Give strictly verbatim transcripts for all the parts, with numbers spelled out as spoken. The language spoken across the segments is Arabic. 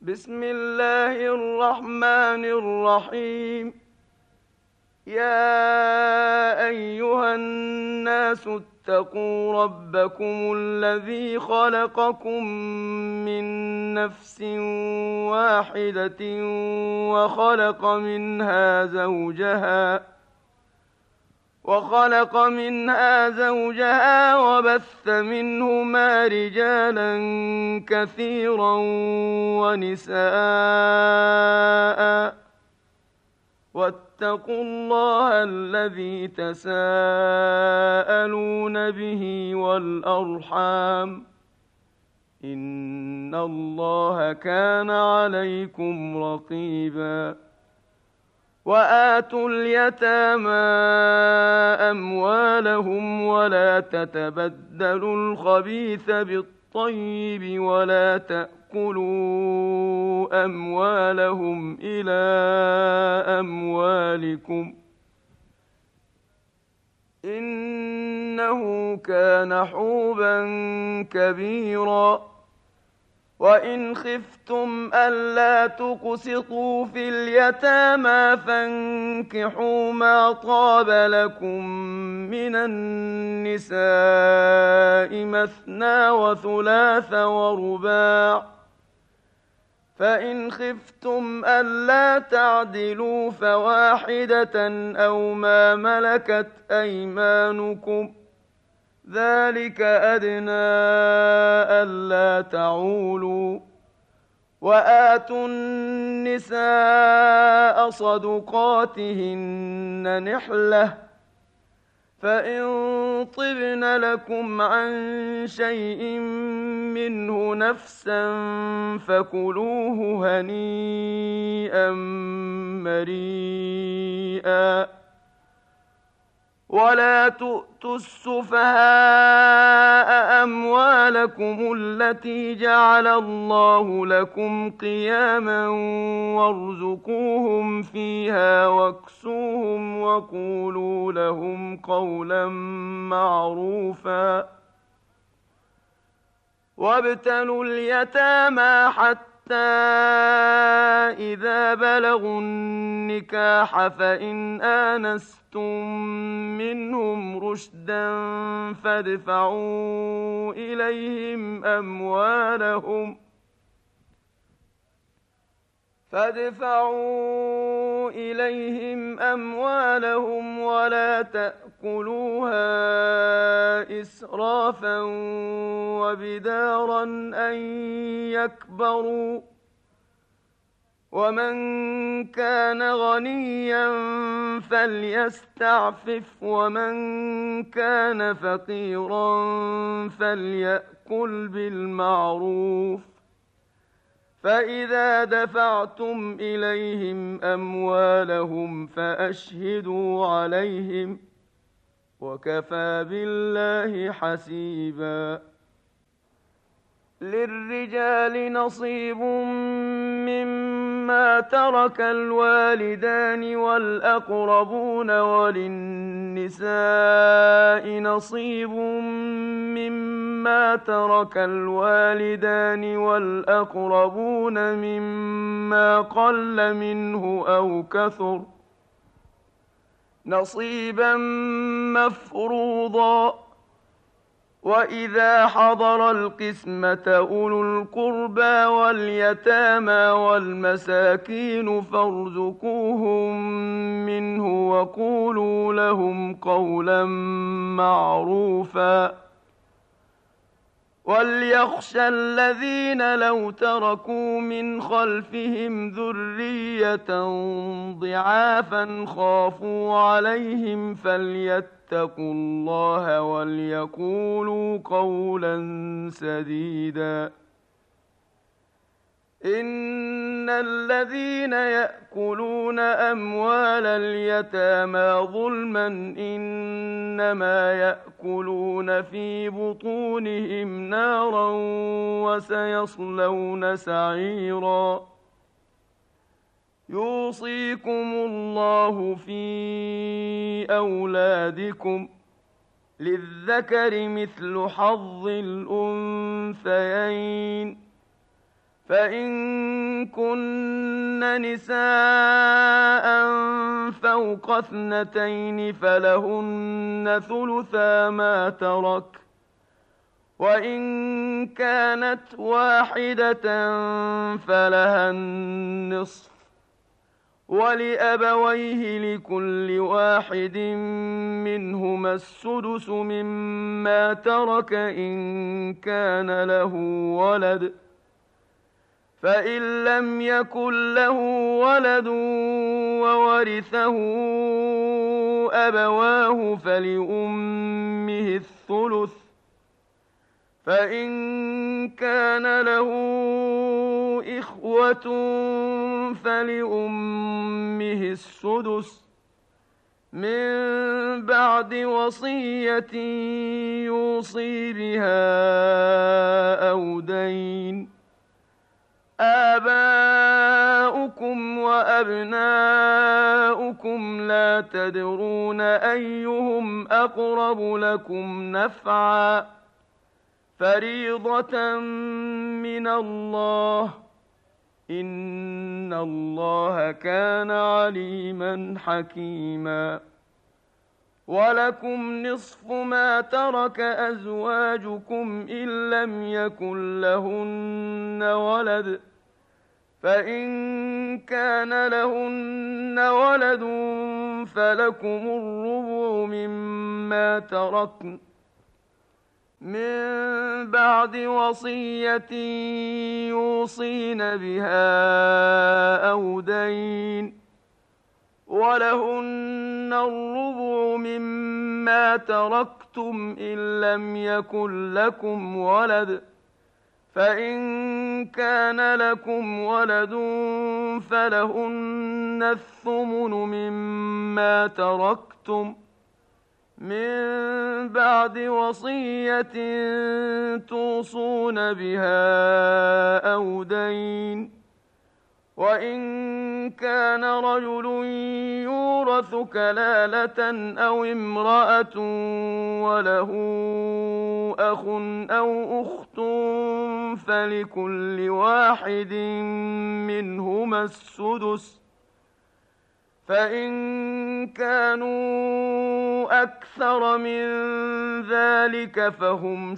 بسم الله الرحمن الرحيم. يا أيها الناس اتقوا ربكم الذي خلقكم من نفس واحدة وخلق منها زوجها وخلق منها زوجها وبث منهما رجالا كثيرا ونساء، واتقوا الله الذي تساءلون به والأرحام، إن الله كان عليكم رقيبا. وآتوا اليتامى أموالهم ولا تتبدلوا الخبيث بالطيب ولا تأكلوا أموالهم إلى أموالكم، إنه كان حوبا كبيرا. وإن خفتم ألا تقسطوا في اليتامى فانكحوا ما طاب لكم من النساء مثنى وثلاث ورباع، فإن خفتم ألا تعدلوا فواحدة أو ما ملكت أيمانكم، ذلك أدنى ألا تعولوا. وآتوا النساء صدقاتهن نحلة، فإن طبن لكم عن شيء منه نفسا فكلوه هنيئا مريئا. ولا تؤتوا السفهاء أموالكم التي جعل الله لكم قياما وارزقوهم فيها واكسوهم وقولوا لهم قولا معروفا. وابتلوا اليتامى حتى إذا بلغوا النكاح فإن آنستم منهم رشدا فادفعوا إليهم أموالهم فادفعوا إليهم أموالهم ولا تأكلوها إسرافا وبدارا أن يكبروا، ومن كان غنيا فليستعفف ومن كان فقيرا فليأكل بالمعروف. فإذا دفعتم إليهم أموالهم فأشهدوا عليهم، وكفى بالله حسيبا. للرجال نصيب مما ترك الوالدان والأقربون وللنساء نصيب مما ترك الوالدان والأقربون مما قل منه أو كثر نصيبا مفروضا. وإذا حضر القسمة أولو القربى واليتامى والمساكين فارزقوهم منه وقولوا لهم قولا معروفا. وليخشى الذين لو تركوا من خلفهم ذرية ضعافا خافوا عليهم فليتقوا الله وليقولوا قولا سديدا. إن الذين يأكلون أموال اليتامى ظلما إنما يأكلون في بطونهم نارا وسيصلون سعيرا. يوصيكم الله في أولادكم للذكر مثل حظ الأنثيين، فإن كن نساء فوق اثنتين فلهن ثلثا ما ترك، وإن كانت واحدة فلها النصف، ولأبويه لكل واحد منهما السدس مما ترك إن كان له ولد، فإن لم يكن له ولد وورثه أبواه فلأمه الثلث، فإن كان له إخوة فلأمه السدس من بعد وصية يوصي بها أو دين. آباؤكم وأبناؤكم لا تدرون أيهم أقرب لكم نفعا، فريضة من الله، إن الله كان عليما حكيما. ولكم نصف ما ترك أزواجكم إن لم يكن لهن ولد، فإن كان لهن ولد فلكم الربع مما تركن من بعد وصية يوصين بها أو دين، ولهن الربع مما تركتم إن لم يكن لكم ولد، فإن كان لكم ولد فلهن الثمن مما تركتم من بعد وصية توصون بها أو دين. وإن كان رجل يورث كلالة أو امرأة وله أخ أو أخت فلكل واحد منهما السدس، فإن كانوا أكثر من ذلك فهم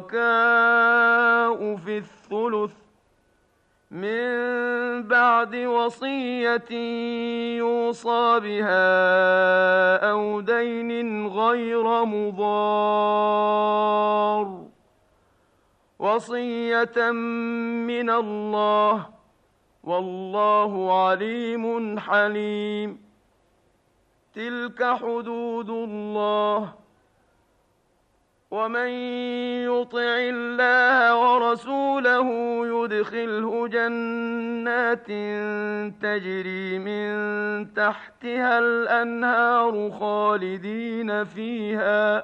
شركاء في الثلث من بعد وصية يوصى بها أو دين غير مضار، وصية من الله، والله عليم حليم. تلك حدود الله، ومن يطع الله ورسوله يدخله جنات تجري من تحتها الأنهار خالدين فيها،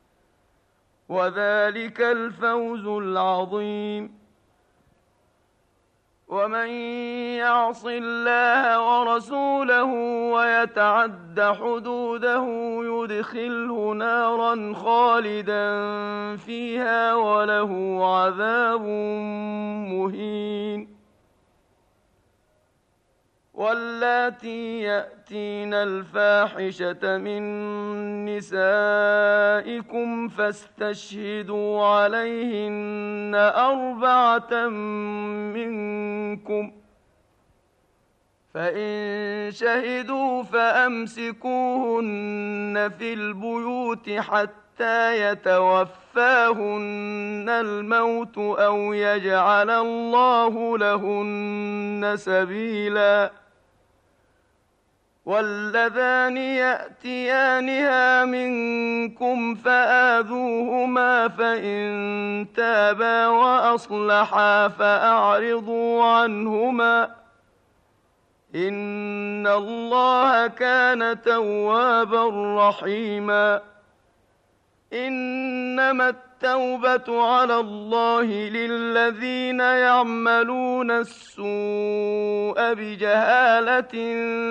وذلك الفوز العظيم. ومن يعص الله ورسوله ويتعد حدوده يدخله نارا خالدا فيها وله عذاب مهين. واللاتي يأتين الفاحشة من نسائكم فاستشهدوا عليهن أربعة منكم، فإن شهدوا فأمسكوهن في البيوت حتى يتوفاهن الموت أو يجعل الله لهن سبيلا. واللذان يأتيانها منكم فآذوهما فإن تابا وأصلحا فأعرضوا عنهما، إن الله كان توابا رحيما. إنما التوبة على الله للذين يعملون السوء بجهالة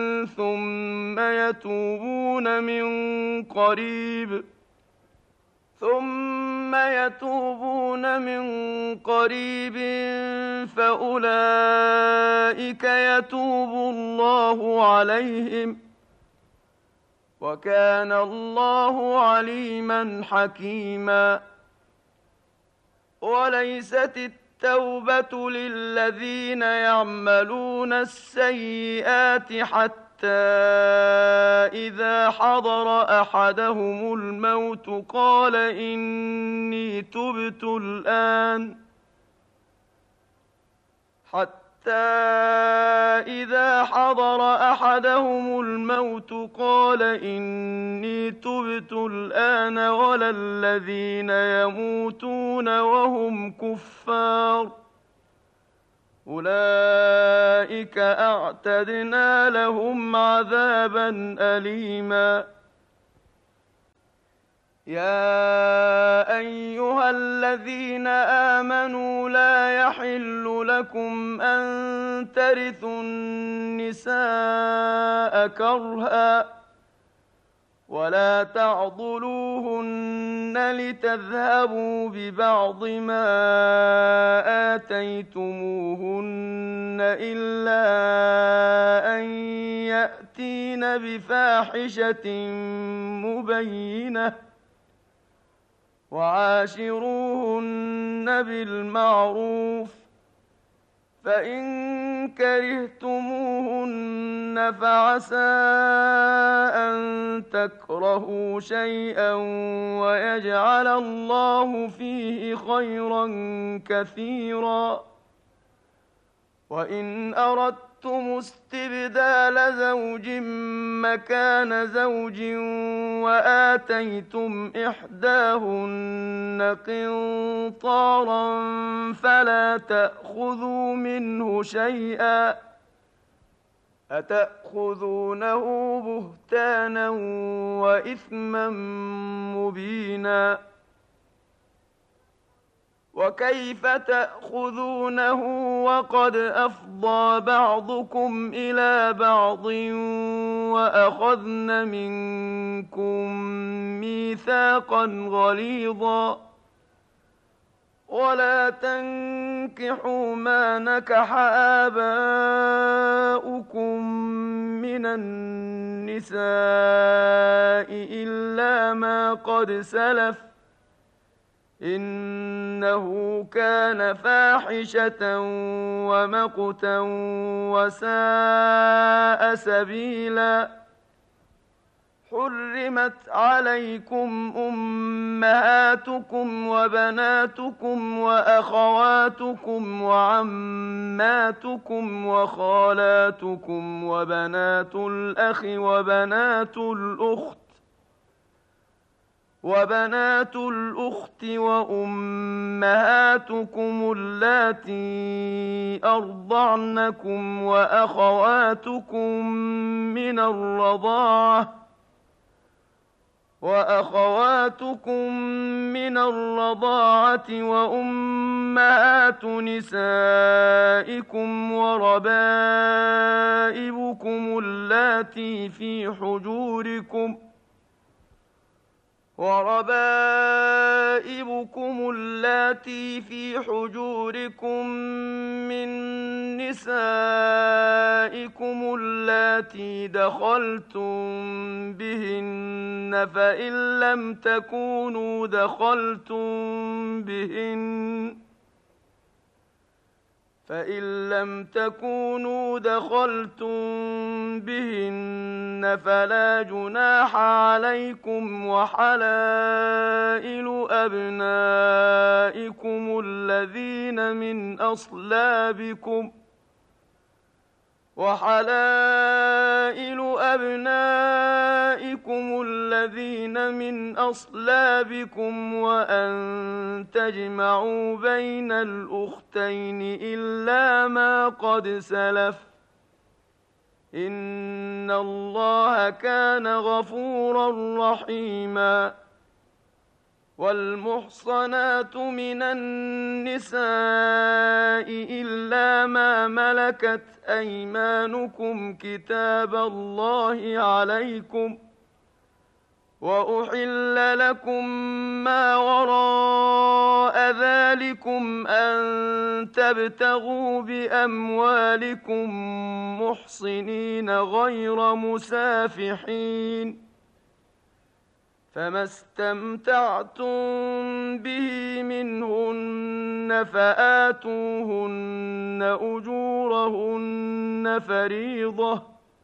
ثم يتوبون من قريب ثم يتوبون من قريب فأولئك يتوب الله عليهم، وكان الله عليما حكيما. وليست التوبة للذين يعملون السيئات حتى إذا حضر أحدهم الموت قال إني تبت الآن حتى إذا حضر أحدهم الموت قال إني تبت الآن ولا الذين يموتون وهم كفار أولئك أعتدنا لهم عذابا أليما. يا أيها الذين آمنوا لا يحل لكم أن ترثوا النساء كرها ولا تعضلوهن لتذهبوا ببعض ما آتيتموهن إلا أن يأتين بفاحشة مبينة وعاشروهن بالمعروف، فإن كرهتموهن فعسى أن تكرهوا شيئا ويجعل الله فيه خيرا كثيرا. وإن أردتم استبدال زوج مكان زوج وآتيتم إحداهن قنطارا فلا تأخذوا منه شيئا أتأخذونه بهتانا وإثما مبينا. وكيف تأخذونه وقد أفضى بعضكم إلى بعض وأخذن منكم ميثاقا غليظا. ولا تنكحوا ما نكح آباؤكم من النساء إلا ما قد سلف إنه كان فاحشة ومقتا وساء سبيلا. حرمت عليكم أمهاتكم وبناتكم وأخواتكم وعماتكم وخالاتكم وبنات الأخ وبنات الأخت وبنات الأخت وأمهاتكم اللاتي أرضعنكم وأخواتكم من الرضاعة وأخواتكم من الرضاعة وأمهات نسائكم وربائبكم اللاتي في حجوركم وربائبكم اللاتي في حجوركم من نسائكم اللاتي دخلتم بهن فإن لم تكونوا دخلتم بهن فإن لم تكونوا دخلتم بهن فلا جناح عليكم وحلائل أبنائكم الذين من أصلابكم وحلائل أبنائكم الذين من أصلابكم وأن تجمعوا بين الأختين إلا ما قد سلف إن الله كان غفورا رحيما. والمحصنات من النساء إلا ما ملكت أيمانكم كتاب الله عليكم وأحل لكم ما وراء ذلكم أن تبتغوا بأموالكم محصنين غير مسافحين، فما استمتعتم به منهن فآتوهن أجورهن فريضة،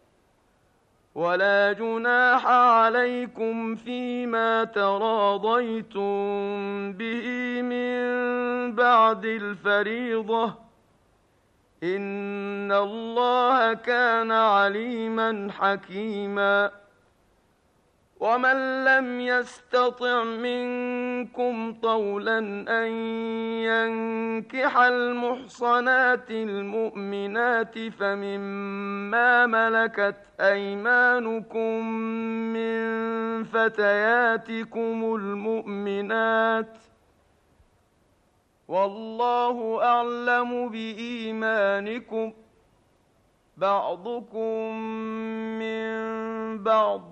ولا جناح عليكم فيما تراضيتم به من بعد الفريضة، إن الله كان عليما حكيما. ومن لم يستطع منكم طولا أن ينكح المحصنات المؤمنات فمما ملكت أيمانكم من فتياتكم المؤمنات، والله أعلم بإيمانكم، بعضكم من بعض،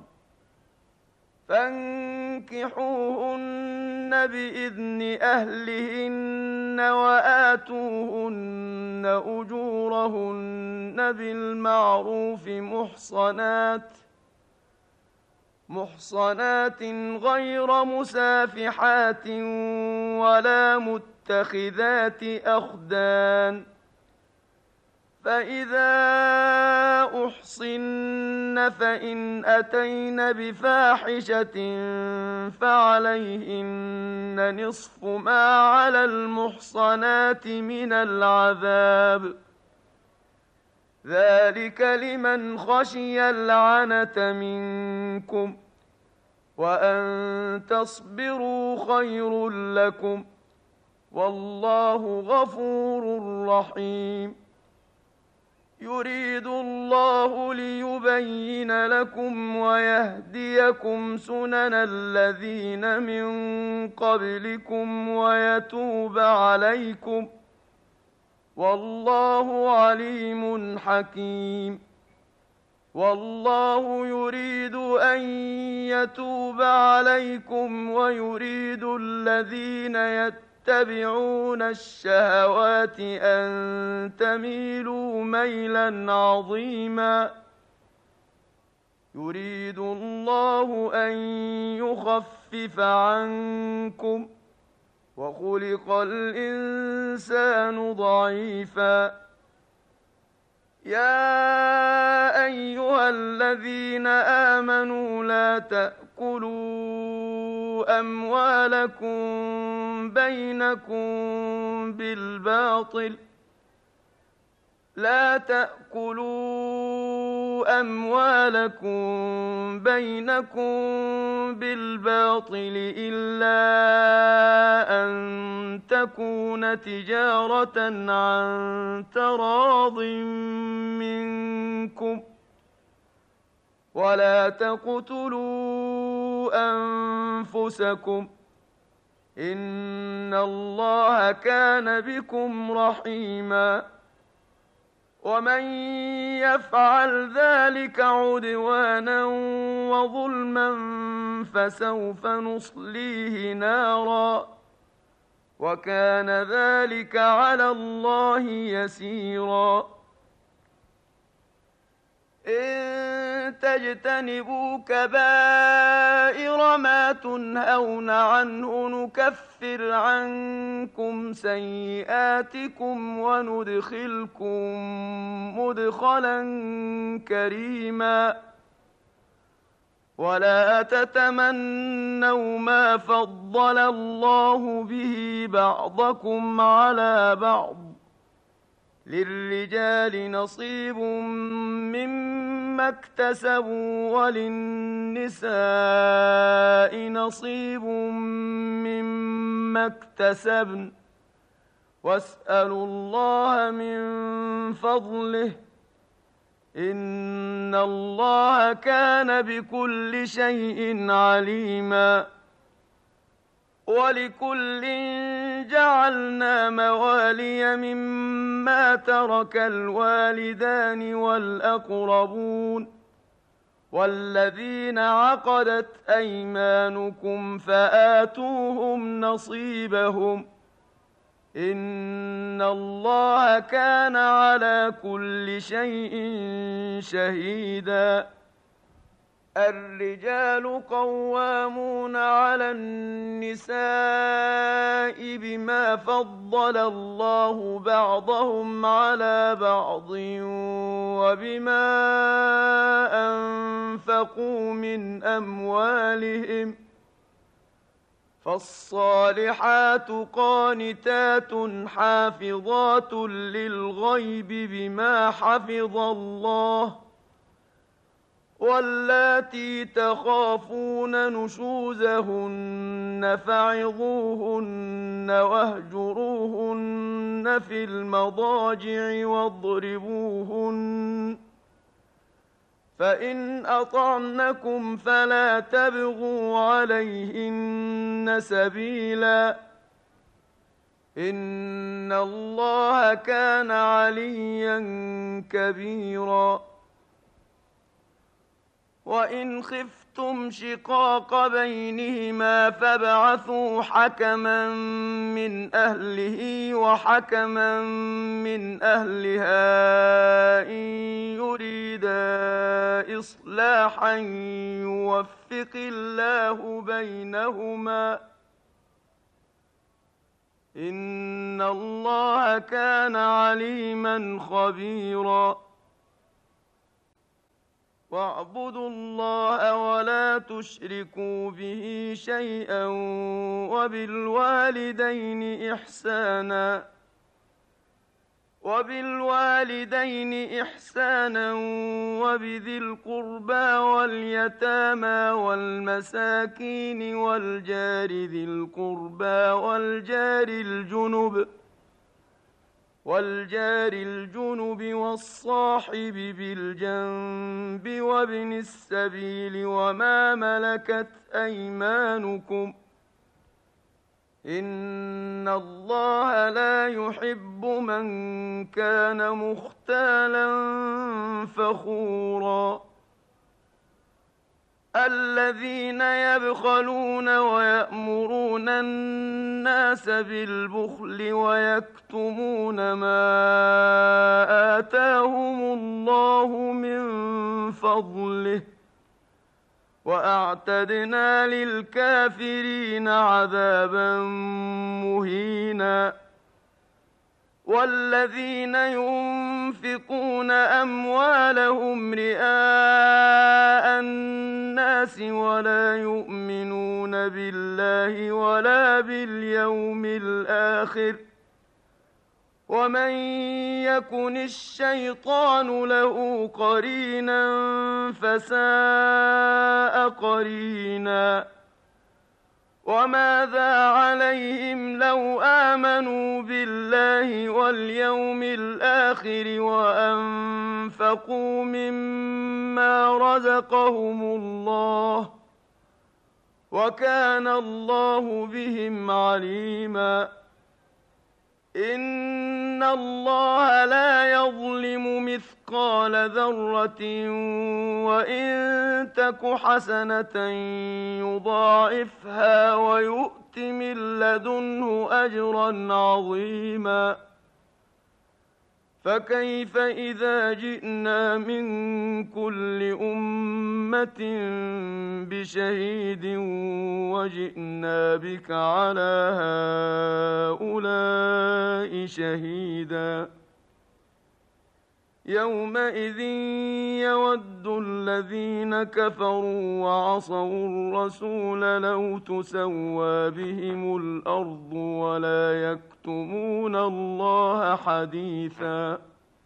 فانكحوهن بإذن أهلهن وآتوهن أجورهن بالمعروف محصنات محصنات غير مسافحات ولا متخذات أخدان، فإذا أحصن فإن أتين بفاحشة فعليهن نصف ما على المحصنات من العذاب، ذلك لمن خشي العنة منكم، وأن تصبروا خير لكم، والله غفور رحيم. يريد الله ليبين لكم ويهديكم سنن الذين من قبلكم ويتوب عليكم، والله عليم حكيم. والله يريد أن يتوب عليكم ويريد الذين يتقون يتبعون الشهوات أن تميلوا ميلا عظيما. يريد الله أن يخفف عنكم، وخلق الإنسان ضعيفا. يا أيها الذين آمنوا لا تأكلوا أموالكم بينكم بالباطل لا تأكلوا أموالكم بينكم بالباطل إلا أن تكون تجارة عن تراض منكم، ولا تقتلوا أنفسكم، إن الله كان بكم رحيما. ومن يفعل ذلك عدوانا وظلما فسوف نصليه نارا، وكان ذلك على الله يسيرا. إن تجتنبوا كبائر ما تنهون عنه نكفر عنكم سيئاتكم وندخلكم مدخلا كريما. ولا تتمنوا ما فضل الله به بعضكم على بعض، للرجال نصيب مما اكتسبوا وللنساء نصيب مما اكتسبن، واسألوا الله من فضله، إن الله كان بكل شيء عليما. ولكل جعلنا موالي مما ترك الوالدان والأقربون، والذين عقدت أيمانكم فآتوهم نصيبهم إن الله كان على كل شيء شهيدا. الرجال قوامون على النساء بما فضل الله بعضهم على بعض وبما أنفقوا من أموالهم فالصالحات قانتات حافظات للغيب بما حفظ الله واللاتي تخافون نشوزهن فعظوهن واهجروهن في المضاجع واضربوهن فإن أطعنكم فلا تبغوا عليهن سبيلا إن الله كان عليا كبيرا. وإن خفتم شقاق بينهما فابعثوا حكما من أهله وحكما من أهلها إن يريدا إصلاحا يوفق الله بينهما إن الله كان عليما خبيرا. واعبدوا الله ولا تشركوا به شيئا وبالوالدين إحسانا وبالوالدين إحسانا وبذي القربى واليتامى والمساكين والجار ذي القربى والجار الجنب والجار الجنب والصاحب بالجنب وابن السبيل وما ملكت أيمانكم إن الله لا يحب من كان مختالا فخورا. الذين يبخلون ويأمرون الناس بالبخل ويكتمون ما آتاهم الله من فضله وأعتدنا للكافرين عذابا مهينا. والذين ينفقون أموالهم رئاء الناس ولا يؤمنون بالله ولا باليوم الآخر ومن يكن الشيطان له قرينا فساء قرينا. وماذا عليهم لو آمنوا بالله واليوم الآخر وأنفقوا مما رزقهم الله وكان الله بهم عليما. إن الله لا يظلم مثقال ذرة وإن تك حسنة يضاعفها ويؤت من لدنه أجرا عظيما. فكيف إذا جئنا من كل أمة بشهيد وجئنا بك على هؤلاء شهيدا. يومئذ يود الذين كفروا وعصوا الرسول لو تسوى بهم الأرض ولا يكتمون الله حديثا.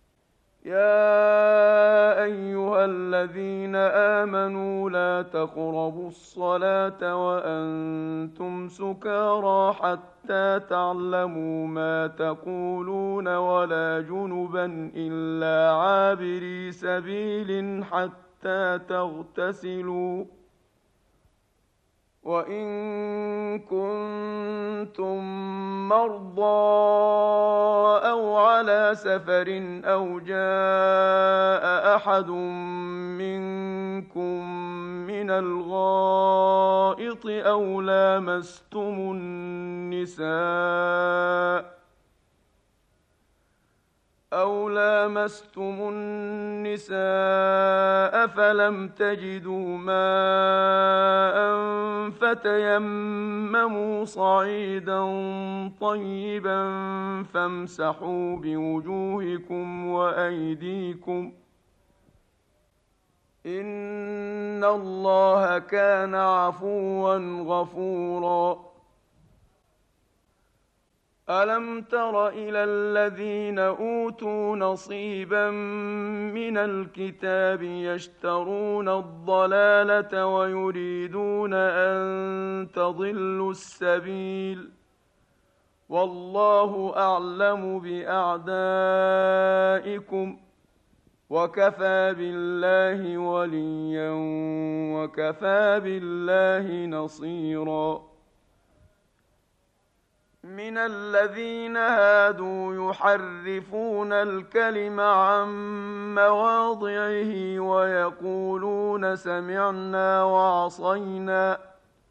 يا أيها الذين آمنوا لا تقربوا الصلاة وأنتم سكارى حتى تعلموا ما تقولون ولا جنبا إلا عابري سبيل حتى تغتسلوا وإن كنتم مرضى أو على سفر أو جاء أحد منكم منكم من الغائط أو لامستم النساء أو لامستم النساء فلم تجدوا ماء فتيمموا صعيدا طيبا فامسحوا بوجوهكم وأيديكم إن الله كان عفوا غفورا. ألم تر إلى الذين أوتوا نصيبا من الكتاب يشترون الضلالة ويريدون أن تضلوا السبيل والله أعلم بأعدائكم وكفى بالله وليا وكفى بالله نصيرا. من الذين هادوا يحرفون الكلم عن مواضعه ويقولون سمعنا وعصينا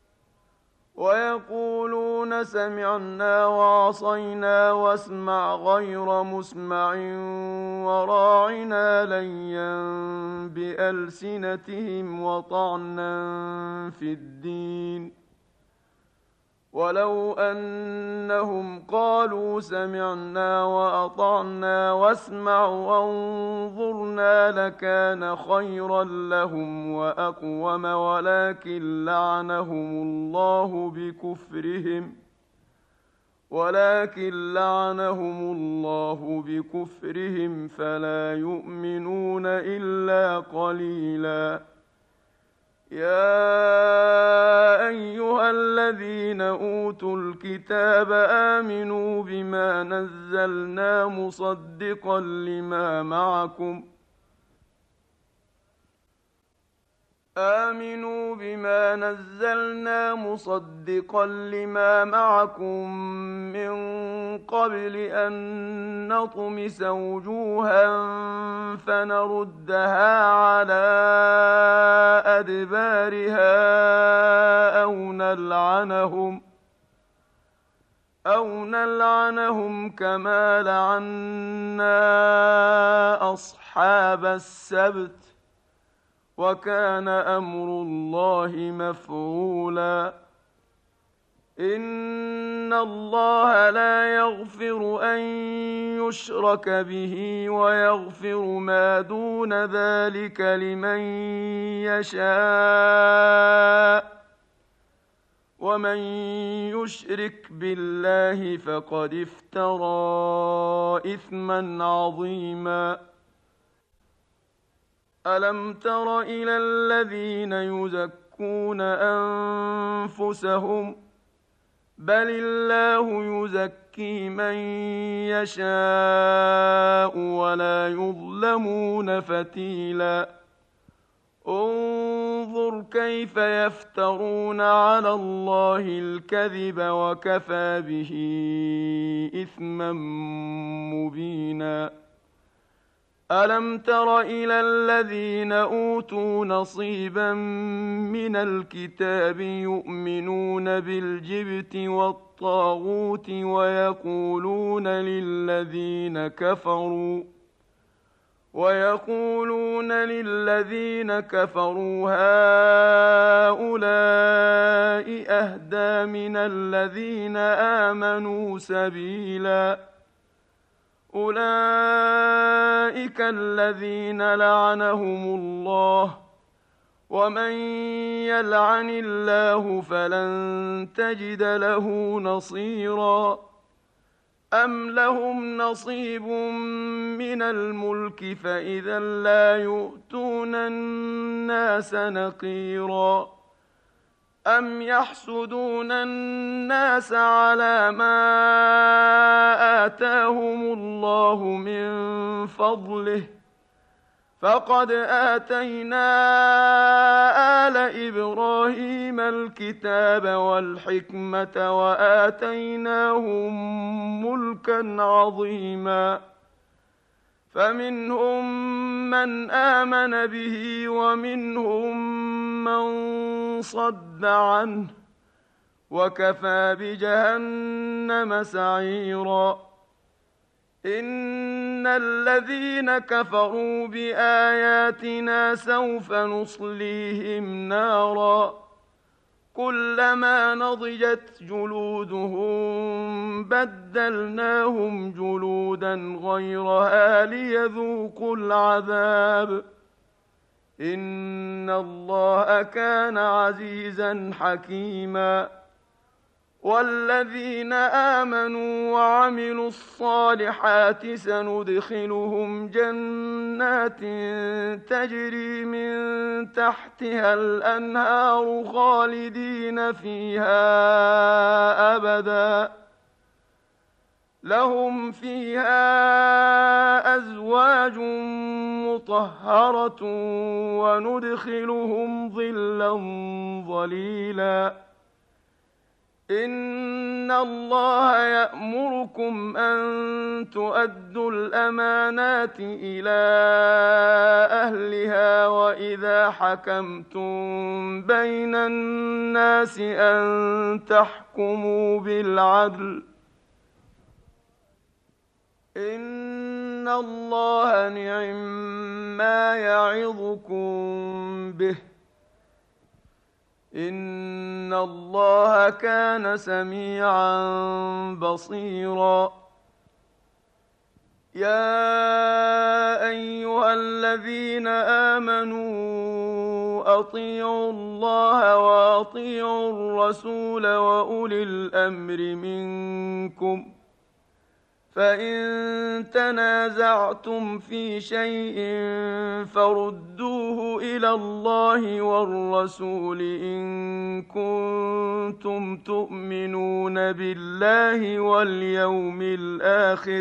ويقولون سمعنا وعصينا واسمع غير مسمع وراعنا ليا بألسنتهم وطعنا في الدين ولو أنهم قالوا سمعنا وأطعنا واسمع وانظرنا لكان خيرا لهم وأقوم ولكن لعنهم الله بكفرهم ولكن لعنهم الله بكفرهم فلا يؤمنون إلا قليلا. يا أيها الذين أوتوا الكتاب آمنوا بما نزلنا مصدقا لما معكم آمنوا بما نزلنا مصدقا لما معكم من قبل أن نطمس وجوها فنردها على أدبارها أو نلعنهم أو نلعنهم كما لعنا أصحاب السبت وكان أمر الله مفعولا. إن الله لا يغفر أن يشرك به ويغفر ما دون ذلك لمن يشاء ومن يشرك بالله فقد افترى إثما عظيما. ألم تر إلى الذين يزكون أنفسهم بل الله يزكي من يشاء ولا يظلمون فتيلا. انظر كيف يفترون على الله الكذب وكفى به إثما مبينا. ألم تر إلى الذين أوتوا نصيبا من الكتاب يؤمنون بالجبت والطاغوت ويقولون للذين كفروا ويقولون للذين كفروا هؤلاء أهدى من الذين آمنوا سبيلا. أولئك الذين لعنهم الله ومن يلعن الله فلن تجد له نصيرا. أم لهم نصيب من الملك فإذا لا يؤتون الناس نقيرا. أم يحسدون الناس على ما آتاهم الله من فضله فقد آتينا آل إبراهيم الكتاب والحكمة وآتيناهم ملكا عظيما. فمنهم من آمن به ومنهم من صد عنه، وكفى بجهنم سعيرا. إن الذين كفروا بآياتنا سوف نصليهم نارا كلما نضجت جلودهم بدلناهم جلودا غيرها ليذوقوا العذاب. إن الله كان عزيزا حكيما. والذين آمنوا وعملوا الصالحات سندخلهم جنات تجري من تحتها الأنهار خالدين فيها أبدا، لهم فيها أزواج مطهرة وندخلهم ظلا ظليلا. إن الله يأمركم أن تؤدوا الأمانات إلى أهلها وإذا حكمتم بين الناس أن تحكموا بالعدل. إن الله نعم ما يعظكم به. إن الله كان سميعا بصيرا. يا أيها الذين آمنوا أطيعوا الله وأطيعوا الرسول وأولي الأمر منكم، فإن تنازعتم في شيء فردوه إلى الله والرسول إن كنتم تؤمنون بالله واليوم الآخر،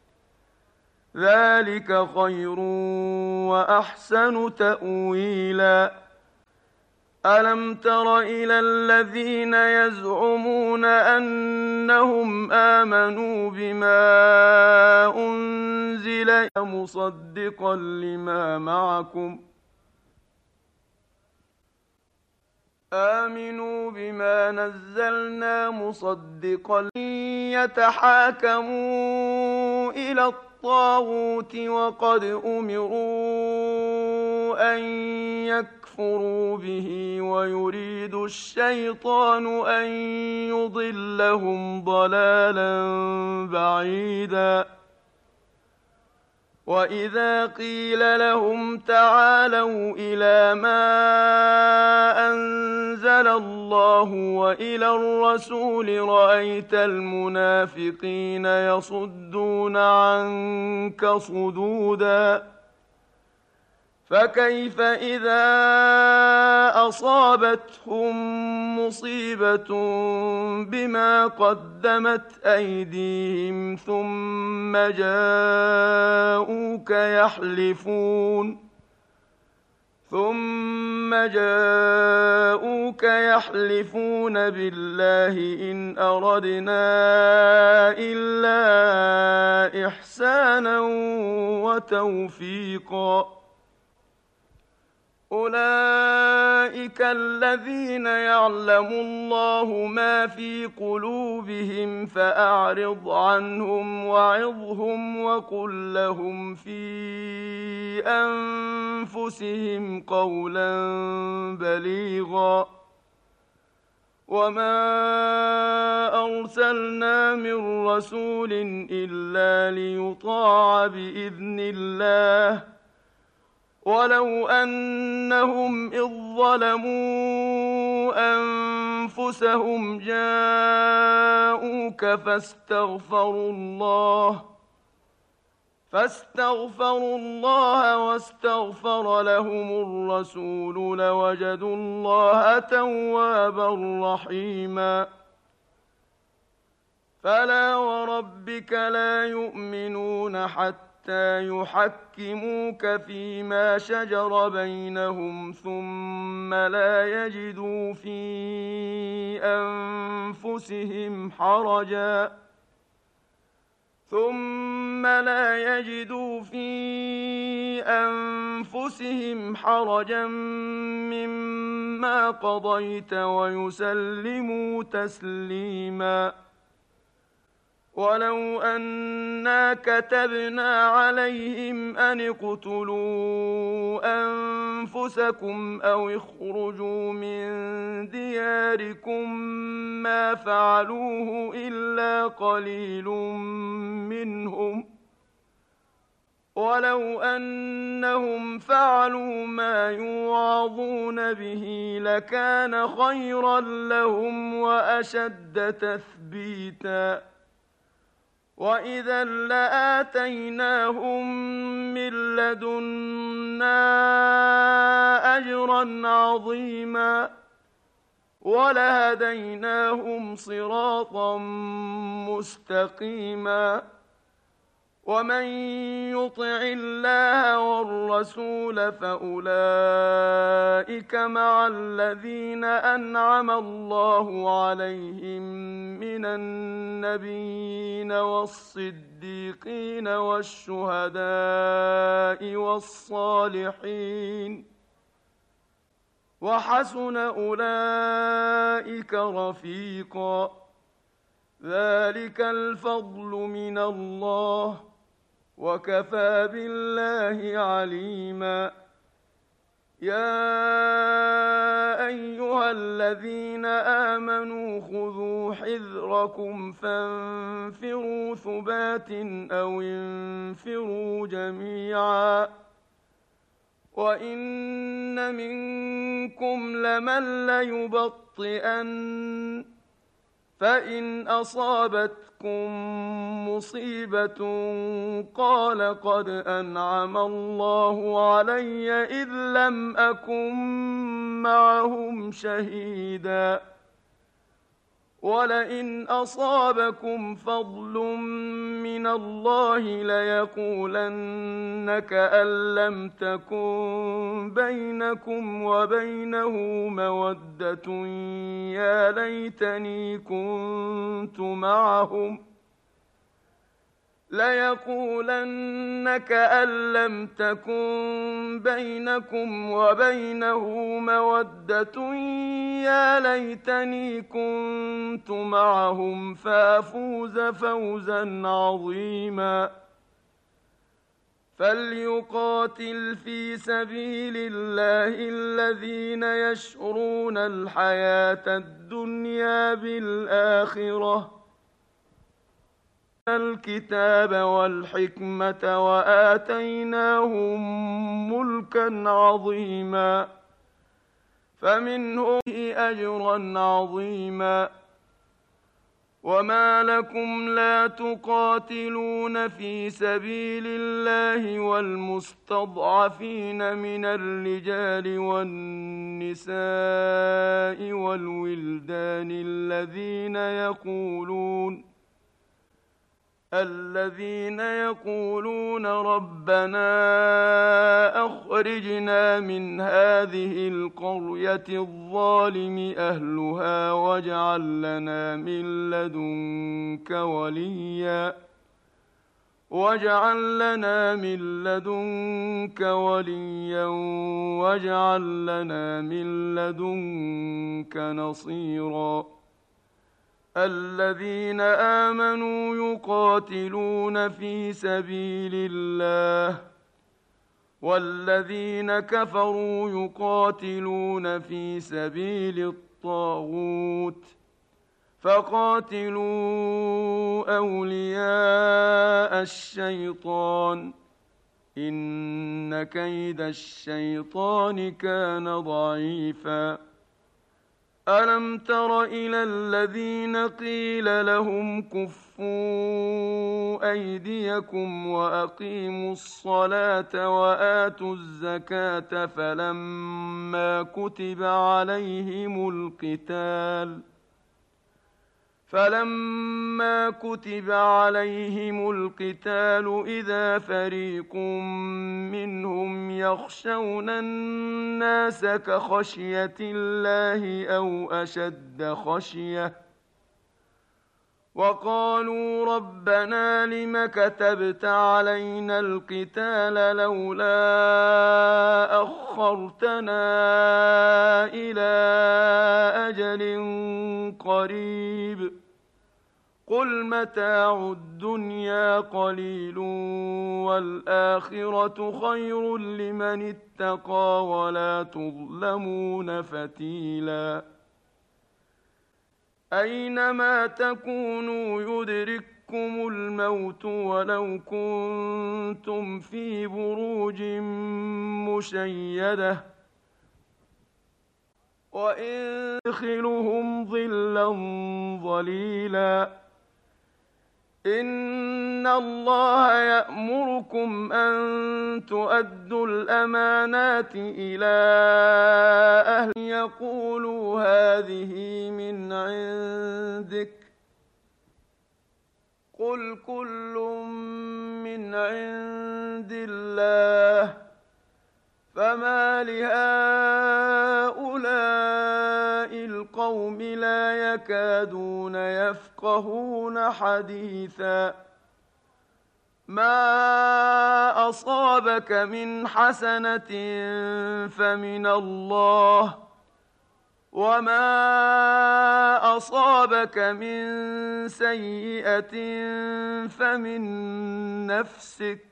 ذلك خير وأحسن تأويلا. ألم تر إلى الذين يزعمون أنهم آمنوا بما أنزل مصدقا لما معكم آمنوا بما نزلنا مصدقا يتحاكموا إلى الطاغوت وقد أمروا أن يكفروا به ويريد الشيطان أن يضلهم ضلالا بعيدا. وإذا قيل لهم تعالوا إلى ما أنزل الله وإلى الرسول رأيت المنافقين يصدون عنك صدودا. فكيف إذا أصابتهم مصيبة بما قدمت أيديهم ثم جاءوك يحلفون ثم جاءوك يحلفون بالله إن أردنا إلا إحسانا وتوفيقا. أولئك الذين يعلم الله ما في قلوبهم فأعرض عنهم وعظهم وقل لهم في أنفسهم قولا بليغا. وما أرسلنا من رسول إلا ليطاع بإذن الله ولو أنهم إذ ظلموا أنفسهم جاءوك فاستغفروا الله فاستغفروا الله واستغفر لهم الرسول لوجدوا الله توابا رحيما. فلا وربك لا يؤمنون حتى حتى يحكموك فيما شجر بينهم ثم لا يجدوا في أنفسهم حرجا ثم لا يجدوا في أنفسهم حرجا مما قضيت ويسلموا تسليما. ولو أنا كتبنا عليهم أن اقتلوا أنفسكم أو اخرجوا من دياركم ما فعلوه إلا قليل منهم، ولو أنهم فعلوا ما يوعظون به لكان خيرا لهم وأشد تثبيتا. وإذا لآتيناهم من لدنا أجرا عظيما ولهديناهم صراطا مستقيما. ومن يطع الله والرسول فأولئك مع الذين أنعم الله عليهم من النبيين والصديقين والشهداء والصالحين، وحسن أولئك رفيقا. ذلك الفضل من الله وكفى بالله عليما. يا أيها الذين آمنوا خذوا حذركم فانفروا ثبات أو انفروا جميعا. وإن منكم لمن ليبطئن فإن أصابتكم مصيبة قال قد أنعم الله علي إذ لم أكن معهم شهيدا. ولئن أصابكم فضل من الله ليقولن كأن لم تكن بينكم وبينه مودة يا ليتني كنت معهم ليقولن كأن لم تكن بينكم وبينه مودة يا ليتني كنت معهم فأفوز فوزا عظيما. فليقاتل في سبيل الله الذين يشرون الحياة الدنيا بالآخرة الكتاب والحكمة وآتيناهم ملكا عظيما فمنهم أجرا عظيما. وما لكم لا تقاتلون في سبيل الله والمستضعفين من الرجال والنساء والولدان الذين يقولون الذين يقولون ربنا أخرجنا من هذه القرية الظالم أهلها واجعل لنا من لدنك وليا واجعل لنا من لدنك وليا واجعل لنا من لدنك نصيرا. الذين آمنوا يقاتلون في سبيل الله والذين كفروا يقاتلون في سبيل الطاغوت فقاتلوا أولياء الشيطان إن كيد الشيطان كان ضعيفا. ألم تر إلى الذين قيل لهم كفوا أيديكم وأقيموا الصلاة وآتوا الزكاة فلما كتب عليهم القتال فلما كتب عليهم القتال إذا فريق منهم يخشون الناس كخشية الله أو أشد خشية وقالوا ربنا لم كتبت علينا القتال لولا أخرتنا إلى أجل قريب قل متاع الدنيا قليل والآخرة خير لمن اتقى ولا تظلمون فتيلا أينما تكونوا يدرككم الموت ولو كنتم في بروج مشيدة وإن تدخلهم ظلا ظليلا إن الله يأمركم أن تؤدوا الأمانات إلى أهل يقولوا هذه من عندك قل كل من عند الله فما لهؤلاء القوم لا يكادون يفقهون حديثا ما أصابك من حسنة فمن الله وما أصابك من سيئة فمن نفسك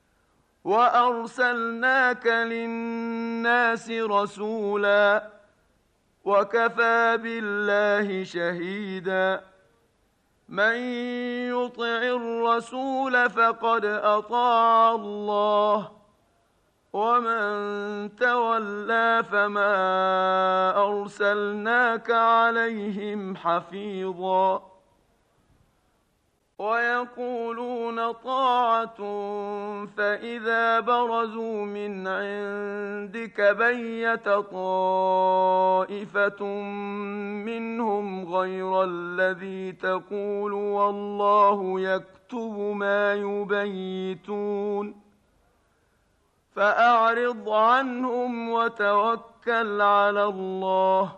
وأرسلناك للناس رسولا وكفى بالله شهيدا من يطع الرسول فقد أطاع الله ومن تولى فما أرسلناك عليهم حفيظا ويقولون طاعة فإذا برزوا من عندك بيت طائفة منهم غير الذي تقول والله يكتب ما يبيتون فأعرض عنهم وتوكل على الله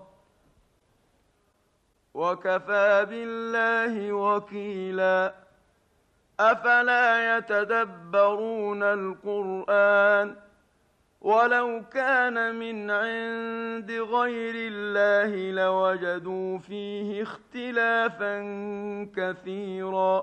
وكفى بالله وكيلا أفلا يتدبرون القرآن ولو كان من عند غير الله لوجدوا فيه اختلافا كثيرا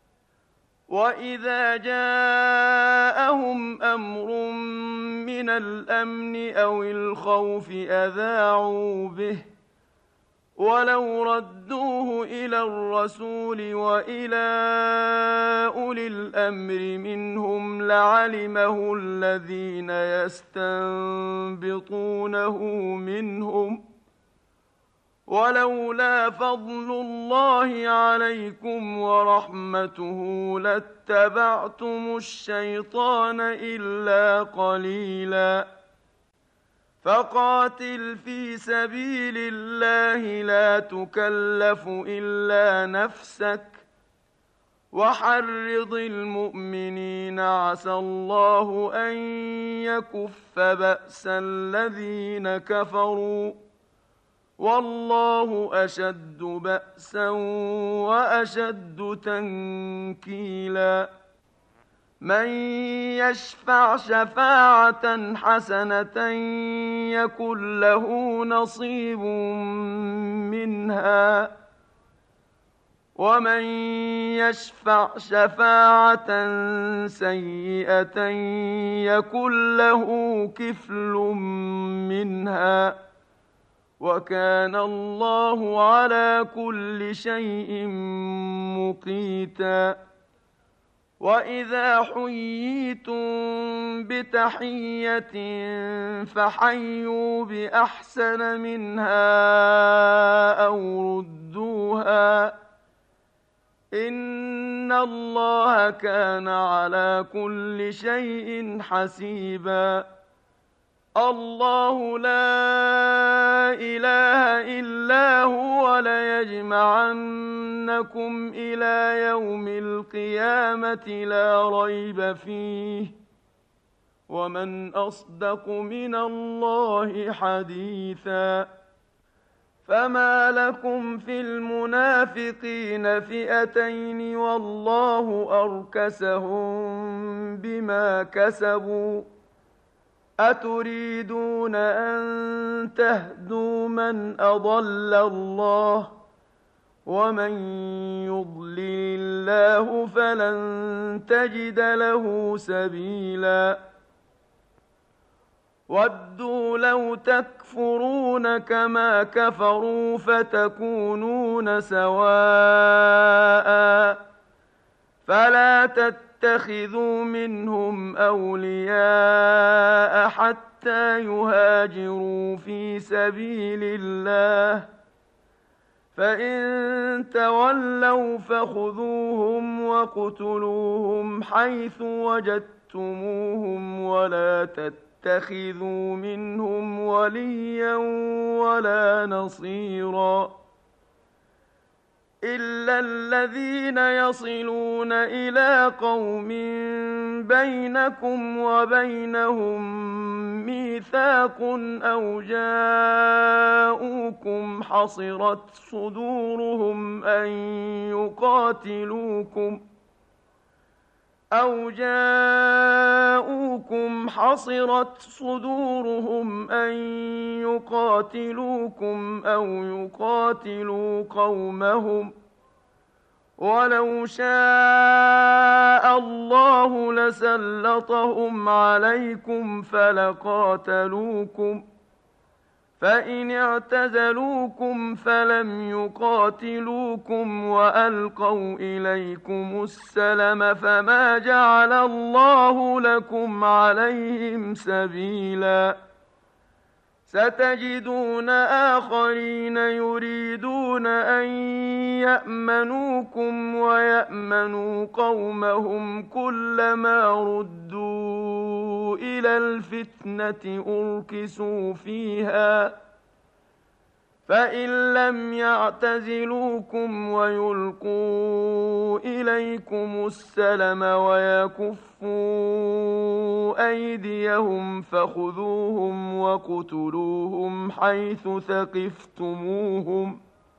وإذا جاءهم أمر من الأمن أو الخوف أذاعوا به ولو ردوه إلى الرسول وإلى أولي الأمر منهم لعلمه الذين يستنبطونه منهم ولولا فضل الله عليكم ورحمته لاتبعتم الشيطان إلا قليلا فقاتل في سبيل الله لا تكلف إلا نفسك وحرض المؤمنين عسى الله أن يكف بأس الذين كفروا والله أشد بأسا وأشد تنكيلا من يشفع شفاعة حسنة يكن له نصيب منها ومن يشفع شفاعة سيئة يكن له كفل منها وكان الله على كل شيء مقيتا وإذا حييتم بتحية فحيوا بأحسن منها أو ردوها إن الله كان على كل شيء حسيبا الله لا إله إلا هو ليجمعنكم إلى يوم القيامة لا ريب فيه ومن أصدق من الله حديثا فما لكم في المنافقين فئتين والله أركسهم بما كسبوا أتريدون أن تهدوا من أضل الله ومن يضلل الله فلن تجد له سبيلا ودوا لو تكفرون كما كفروا فتكونون سواء فلا تتخذوا منهم أولياء حتى يهاجروا في سبيل الله فإن تولوا فخذوهم وقتلوهم حيث وجدتموهم ولا تتخذوا منهم وليا ولا نصيرا إلا الذين يصلون إلى قوم بينكم وبينهم ميثاق أو جاءوكم حصرت صدورهم أن يقاتلوكم أو جاءوكم حصرت صدورهم أن يقاتلوكم أو يقاتلوا قومهم ولو شاء الله لسلطهم عليكم فلقاتلوكم فإن اعتزلوكم فلم يقاتلوكم وألقوا إليكم السلم فما جعل الله لكم عليهم سبيلا ستجدون آخرين يريدون أن يأمنوكم ويأمنوا قومهم كلما ردوا إلى الفتنة أركسوا فيها فإن لم يعتزلوكم ويلقوا إليكم السلم ويكفوا أيديهم فخذوهم وقتلوهم حيث ثقفتموهم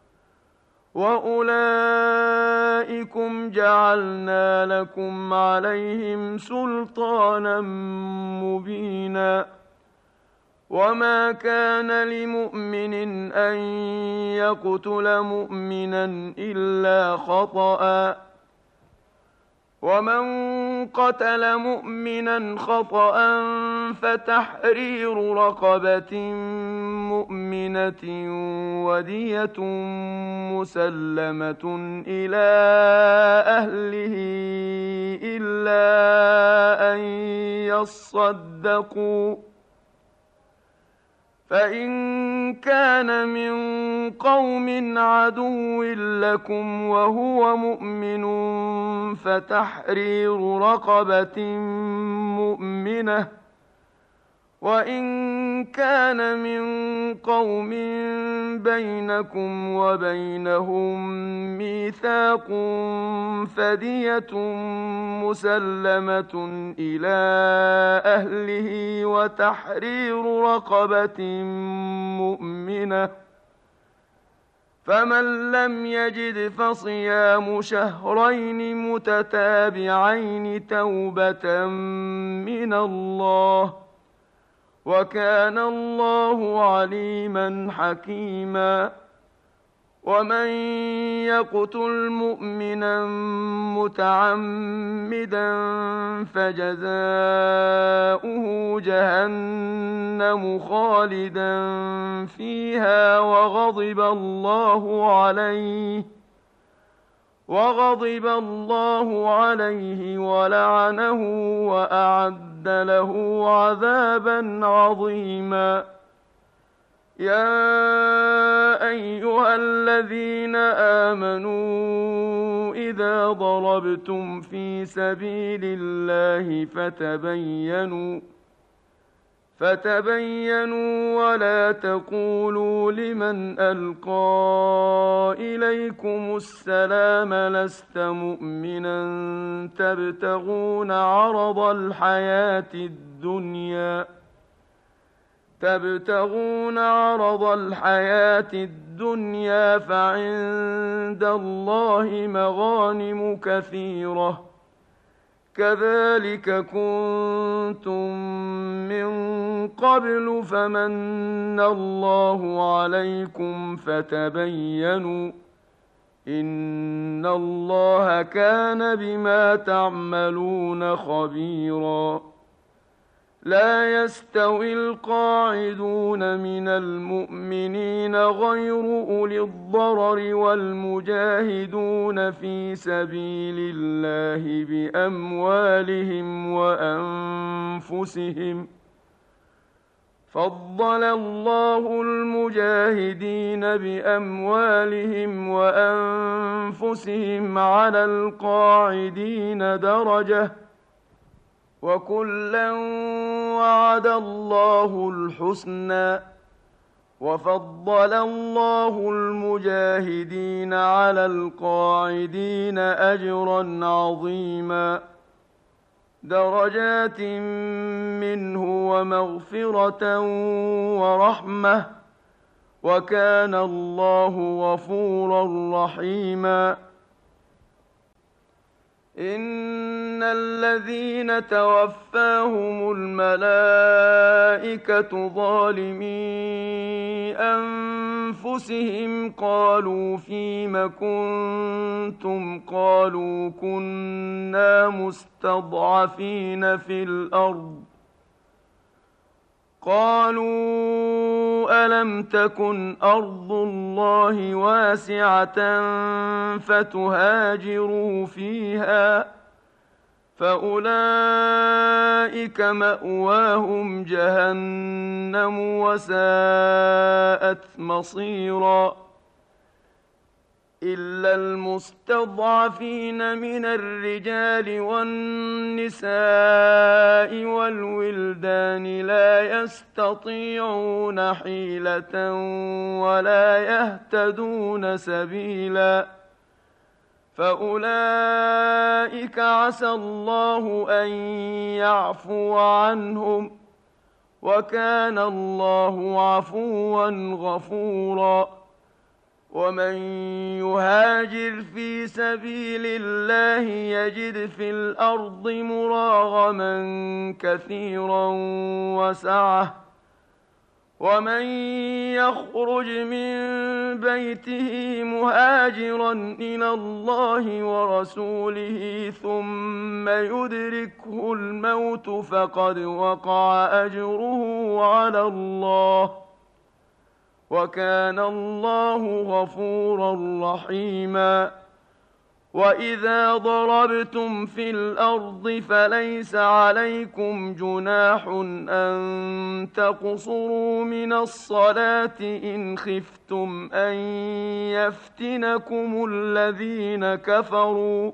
وأولئكم جعلنا لكم عليهم سلطانا مبينا وما كان لمؤمن أن يقتل مؤمنا إلا خطأ ومن قتل مؤمنا خطأ فتحرير رقبة مؤمنة ودية مسلمة إلى أهله إلا أن يصدقوا فإن كان من قوم عدو لكم وهو مؤمن فتحرير رقبة مؤمنة وإن كان من قوم بينكم وبينهم ميثاق فدية مسلمة إلى أهله وتحرير رقبة مؤمنة فمن لم يجد فصيام شهرين متتابعين توبة من الله وكان الله عليما حكيما ومن يقتل مؤمنا متعمدا فجزاؤه جهنم خالدا فيها وغضب الله عليه وغضب الله عليه ولعنه وأعد له عذابا عظيما يا أيها الذين آمنوا إذا ضربتم في سبيل الله فتبينوا فتبينوا ولا تقولوا لمن ألقى إليكم السلام لست مؤمنا تبتغون عرض الحياة الدنيا تبتغون عرض الحياة الدنيا فعند الله مغانم كثيرة كذلك كنتم من قبل فمن الله عليكم فتبينوا إن الله كان بما تعملون خبيرا لا يستوي القاعدون من المؤمنين غير أولي الضرر والمجاهدون في سبيل الله بأموالهم وأنفسهم فضل الله المجاهدين بأموالهم وأنفسهم على القاعدين درجة وكلا وعد الله الحسنى وفضل الله المجاهدين على القاعدين أجرا عظيما درجات منه ومغفرة ورحمة وكان الله غفورا رحيما إن الذين توفاهم الملائكة ظالمي أنفسهم قالوا فيم كنتم قالوا كنا مستضعفين في الأرض قالوا ألم تكن أرض الله واسعة فتهاجروا فيها فأولئك مأواهم جهنم وساءت مصيرا إلا المستضعفين من الرجال والنساء والولدان لا يستطيعون حيلة ولا يهتدون سبيلا فأولئك عسى الله أن يعفو عنهم وكان الله عفوا غفورا ومن يهاجر في سبيل الله يجد في الأرض مراغما كثيرا وسعة ومن يخرج من بيته مهاجرا إلى الله ورسوله ثم يدركه الموت فقد وقع أجره على الله وكان الله غفورا رحيما وإذا ضربتم في الأرض فليس عليكم جناح أن تقصروا من الصلاة إن خفتم أن يفتنكم الذين كفروا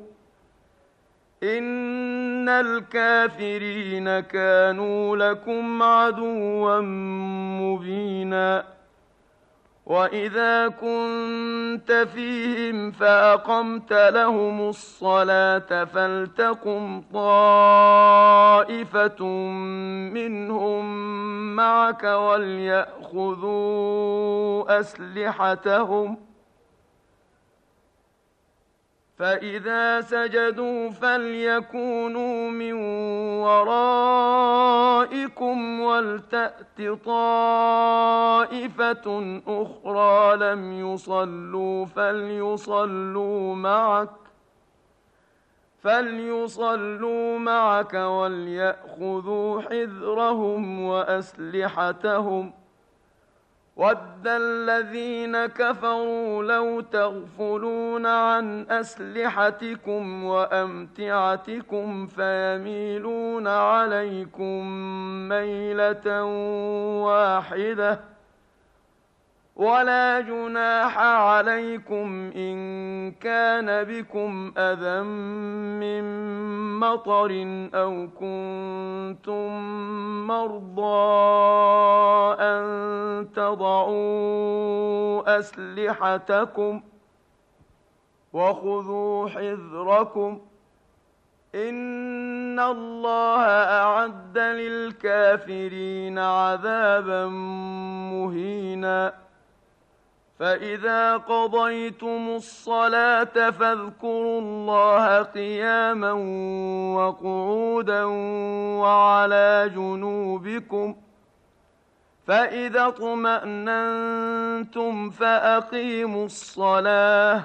إن الكافرين كانوا لكم عدوا مبينا وإذا كنت فيهم فأقمت لهم الصلاة فلتقم طائفة منهم معك وليأخذوا أسلحتهم فإذا سجدوا فليكونوا من ورائكم ولتأت طائفة أخرى لم يصلوا فليصلوا معك فليصلوا معك وليأخذوا حذرهم وأسلحتهم وَدَّ الَّذِينَ كَفَرُوا لَوْ تَغْفُلُونَ عَنْ أَسْلِحَتِكُمْ وَأَمْتِعَتِكُمْ فَيَمِيلُونَ عَلَيْكُمْ مَيْلَةً وَاحِدَةً وَلَا جُنَاحَ عَلَيْكُمْ إِن كَانَ بِكُمْ أَذًى مِّن مَّطَرٍ أَوْ كُنتُم مَّرْضَىٰ أَن تَضَعُوا أَسْلِحَتَكُمْ وَخُذُوا حِذْرَكُمْ إن الله أعد للكافرين عذابا مهينا. فإذا قضيتم الصلاة فاذكروا الله قياما وقعودا وعلى جنوبكم، فإذا اطمأننتم فأقيموا الصلاة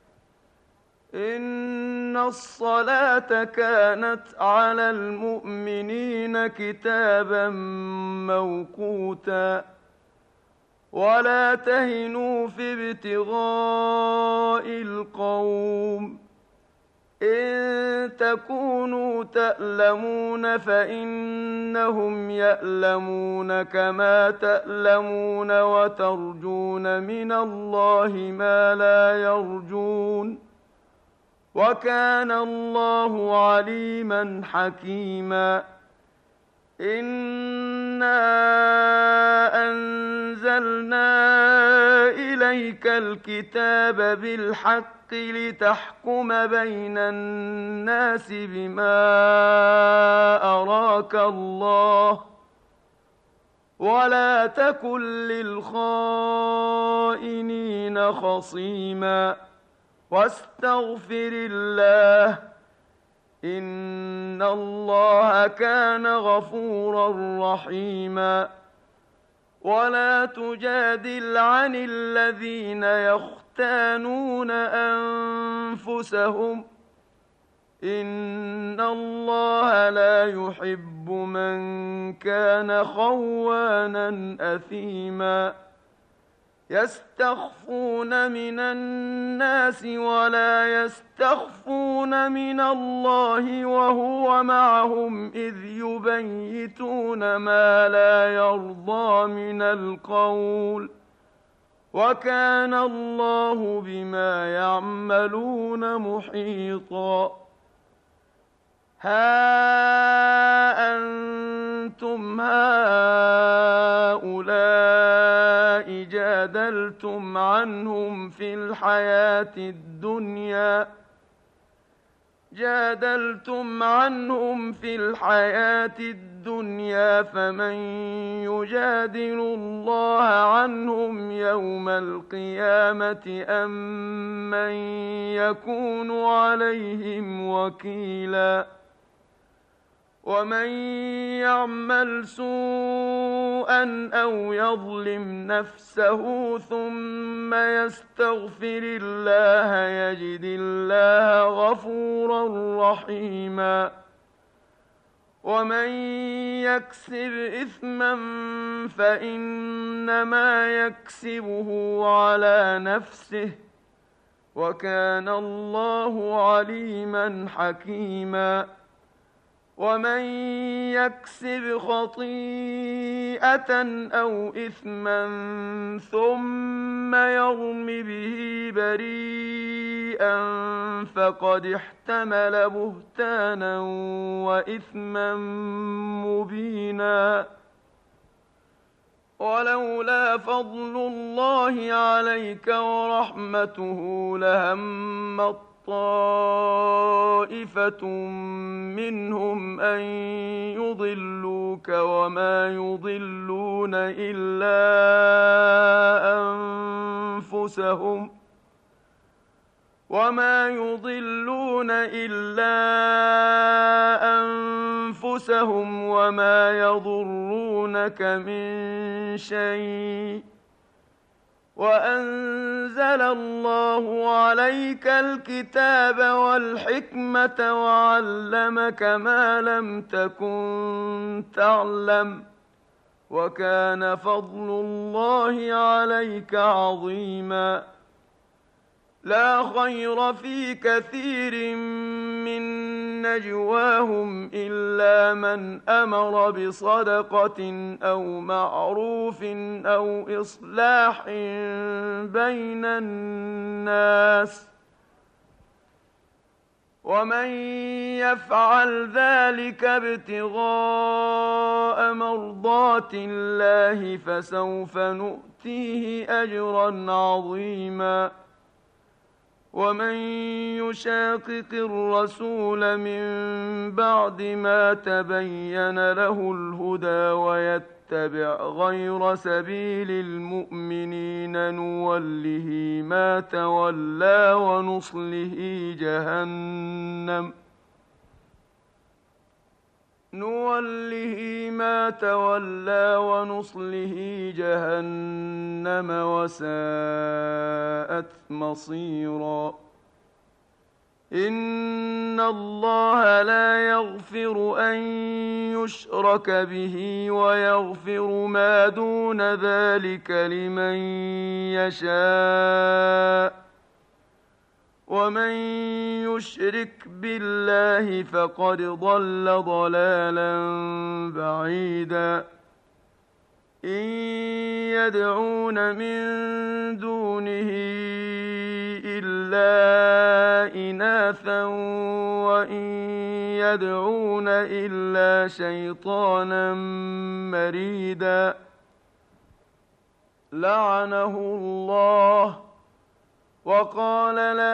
إن الصلاة كانت على المؤمنين كتابا موقوتا. ولا تهنوا في ابتغاء القوم، إن تكونوا تألمون فإنهم يألمون كما تألمون وترجون من الله ما لا يرجون، وكان الله عليما حكيما. إنا أنزلنا إليك الكتاب بالحق لتحكم بين الناس بما أراك الله، ولا تكن للخائنين خصيما، واستغفر الله إن الله كان غفورا رحيما. ولا تجادل عن الذين يختانون أنفسهم، إن الله لا يحب من كان خوانا أثيما. يستخفون من الناس ولا يستخفون من الله وهو معهم إذ يبيتون ما لا يرضى من القول، وكان الله بما يعملون محيطا. ها أنتم هؤلاء جادلتم عنهم في الحياة الدنيا جادلتم عنهم في الحياة الدنيا فمن يجادل الله عنهم يوم القيامة أم من يكون عليهم وكيلا. ومن يعمل سوءا أو يظلم نفسه ثم يستغفر الله يجد الله غفورا رحيما. ومن يكسب إثما فإنما يكسبه على نفسه، وكان الله عليما حكيما. ومن يكسب خطيئة أو إثما ثم يرم به بريئا فقد احتمل بهتانا وإثما مبينا. ولولا فضل الله عليك ورحمته لهمت طائفة منهم أن يضلوك وما يضلون إلا أنفسهم وما يضلون إلا أنفسهم وما يضرونك من شيء. وأنزل الله عليك الكتاب والحكمة وعلمك ما لم تكن تعلم، وكان فضل الله عليك عظيما. لا خير في كثير من نجواهم إلا من أمر بصدقة أو معروف أو إصلاح بين الناس، ومن يفعل ذلك ابتغاء مرضات الله فسوف نؤتيه أجرا عظيما. ومن يشاقق الرسول من بعد ما تبين له الهدى ويتبع غير سبيل المؤمنين نوله ما تولى ونصله جهنم نوله ما تولى ونصله جهنم وساءت مصيرا. إن الله لا يغفر أن يشرك به ويغفر ما دون ذلك لمن يشاء، ومن يشرك بالله فقد ضل ضلالا بعيدا. إن يدعون من دونه إلا إناثا وإن يدعون إلا شيطانا مريدا لعنه الله وقال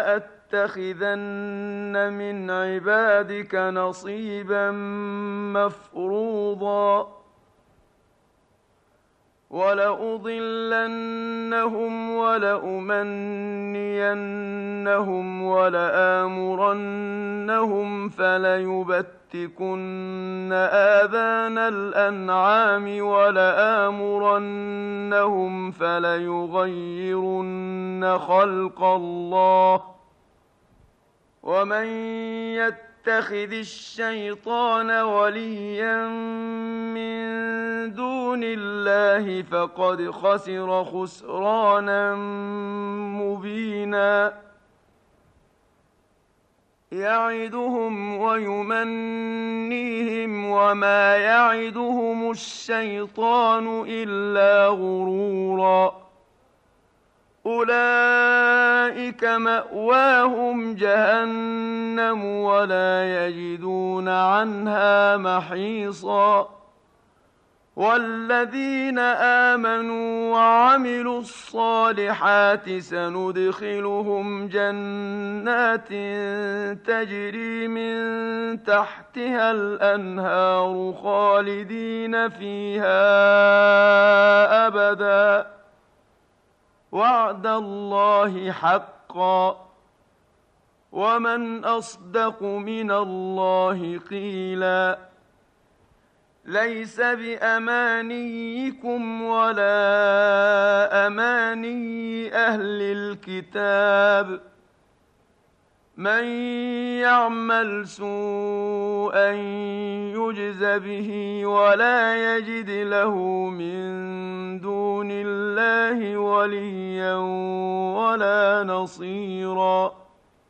لأتخذن من عبادك نصيبا مفروضا ولأضلنهم ولأمنينهم ولآمرنهم فليبتكن آذان الأنعام ولآمرنهم فليغيرن خلق الله ومن يتخذ الشيطان وليا من دون الله فقد خسر خسرانا مبينا. يعدهم ويمنيهم وما يعدهم الشيطان إلا غرورا. أولئك مأواهم جهنم ولا يجدون عنها محيصا. والذين آمنوا وعملوا الصالحات سندخلهم جنات تجري من تحتها الأنهار خالدين فيها أبدا وعد الله حقا ومن أصدق من الله قيلا. ليس بأمانيكم ولا أماني أهل الكتاب من يعمل سوءا يجز به ولا يجد له من دون الله وليا ولا نصيرا.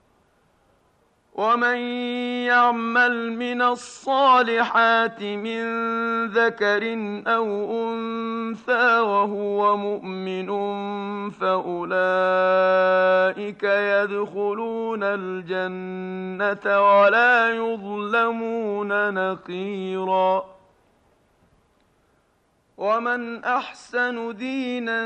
ومن يعمل من الصالحات من ذكر أو أنثى وهو مؤمن فأولئك يدخلون الجنة ولا يظلمون نقيرا. ومن أحسن دينا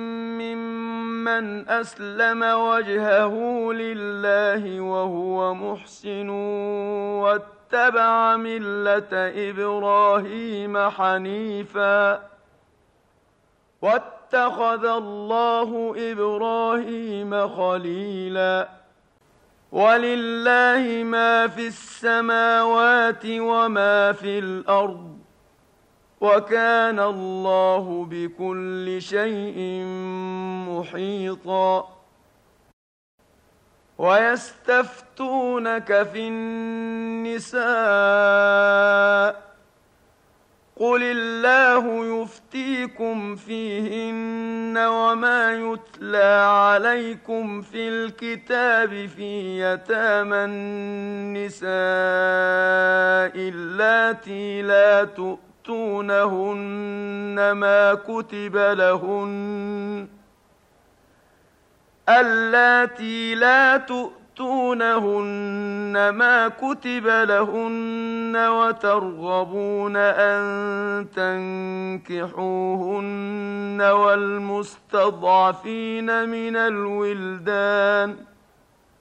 ممن أسلم وجهه لله وهو محسن واتبع ملة إبراهيم حنيفا واتخذ الله إبراهيم خليلا. ولله ما في السماوات وما في الأرض وكان الله بكل شيء محيطا. ويستفتونك في النساء قل الله يفتيكم فيهن وما يتلى عليكم في الكتاب في يتامى النساء اللاتي لا تؤمنون تؤتونهن ما كتب لهن اللاتي لا تؤتونهن ما كتب لهن وترغبون أن تنكحوهن والمستضعفين من الولدان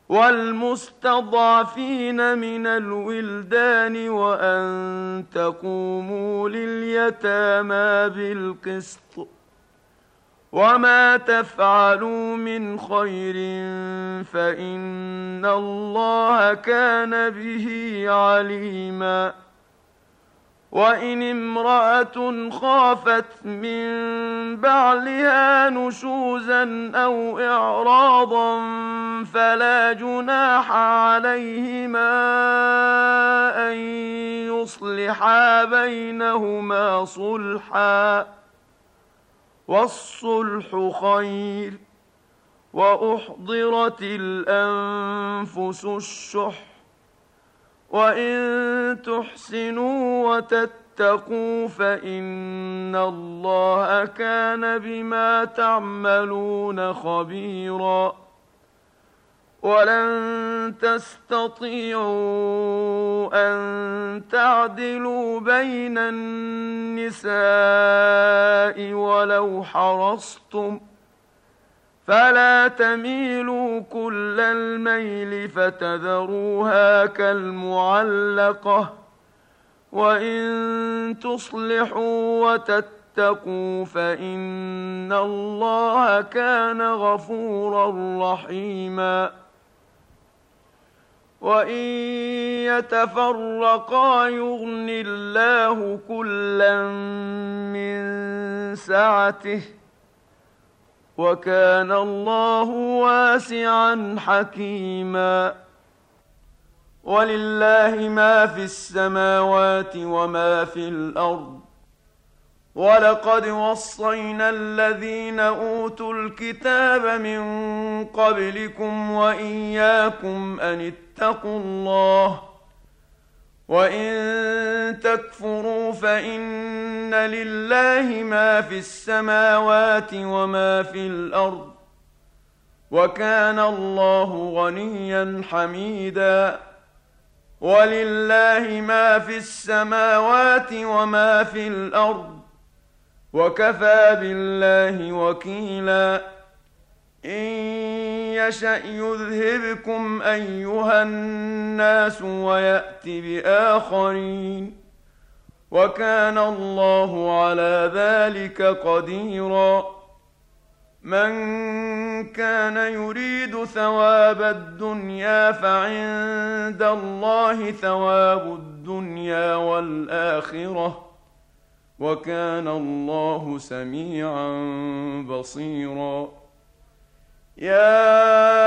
والمستضعفين من الولدان وأن تقوموا لليتامى بالقسط وما تفعلوا من خير فإن الله كان به عليما. وإن امرأة خافت من بعلها نشوزا أو إعراضا فلا جناح عليهما أن يصلحا بينهما صلحا والصلح خير. وأحضرت الأنفس الشح وإن تحسنوا وتتقوا فإن الله كان بما تعملون خبيرا. ولن تستطيعوا أن تعدلوا بين النساء ولو حرصتم فلا تميلوا كل الميل فتذروها كالمعلقة وإن تصلحوا وتتقوا فإن الله كان غفورا رحيما. وإن يتفرقا يغن الله كلا من سعته وكان الله واسعا حكيما. ولله ما في السماوات وما في الأرض ولقد وصينا الذين أوتوا الكتاب من قبلكم وإياكم أن اتقوا الله وإن تكفروا فإن لله ما في السماوات وما في الأرض وكان الله غنيا حميدا. ولله ما في السماوات وما في الأرض وكفى بالله وكيلا. إن يشأ يذهبكم أيها الناس ويأت بآخرين وكان الله على ذلك قديرا. من كان يريد ثواب الدنيا فعند الله ثواب الدنيا والآخرة وكان الله سميعا بصيرا. يا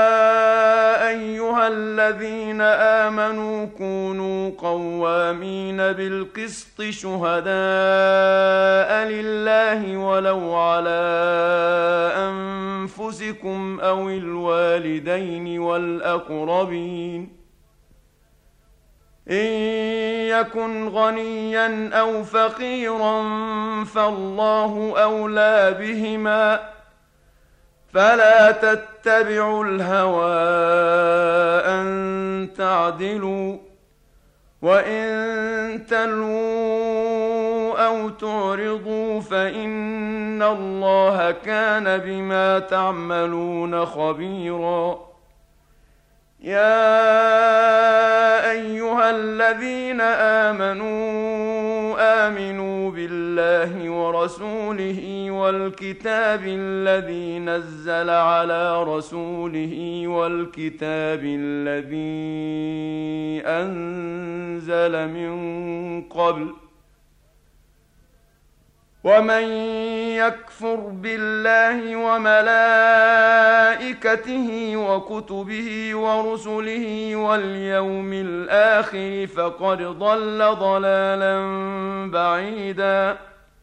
أيها الذين آمنوا كونوا قوامين بالقسط شهداء لله ولو على أنفسكم أو الوالدين والأقربين إن يكن غنيا أو فقيرا فالله أولى بهما فلا تتبعوا الهوى أن تعدلوا وإن تلووا أو تعرضوا فإن الله كان بما تعملون خبيرا. يا أيها الذين آمنوا آمنوا بالله ورسوله والكتاب الذي نزل على رسوله والكتاب الذي أنزل من قبل ومن يكفر بالله وملائكته وكتبه ورسله واليوم الآخر فقد ضل ضلالا بعيدا.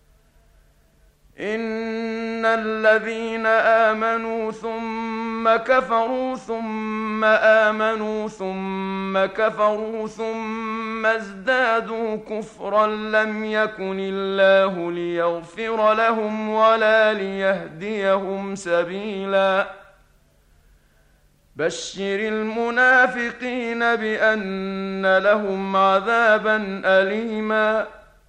إن الذين آمنوا ثم كفروا ثم آمنوا ثم كفروا ثم ازدادوا كفرا لم يكن الله ليغفر لهم ولا ليهديهم سبيلا. بشر المنافقين بأن لهم عذابا أليما.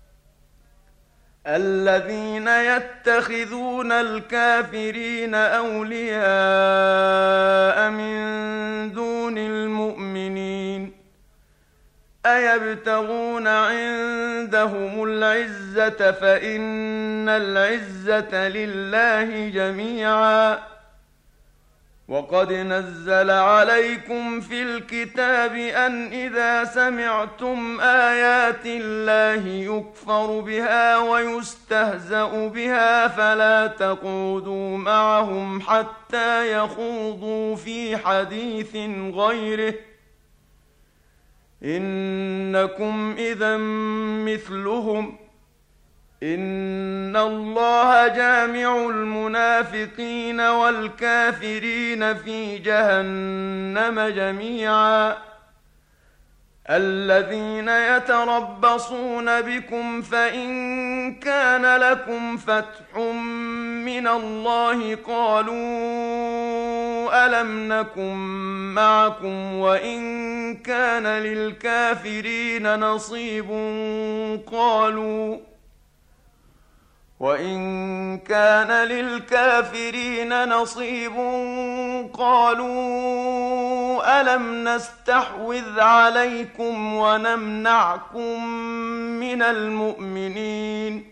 الذين يتخذون الكافرين أولياء من دون دون المؤمنين أيبتغون عندهم العزة فإن العزة لله جميعا وقد نزل عليكم في الكتاب أن إذا سمعتم آيات الله يكفر بها ويستهزأ بها فلا تقعدوا معهم حتى يخوضوا في حديث غيره إنكم إذا مثلهم إن الله جامع المنافقين والكافرين في جهنم جميعا الذين يتربصون بكم فإن كان لكم فتح من الله قالوا ألم نكن معكم وإن كان للكافرين نصيب قالوا وإن كان للكافرين نصيب قالوا ألم نستحوذ عليكم ونمنعكم من المؤمنين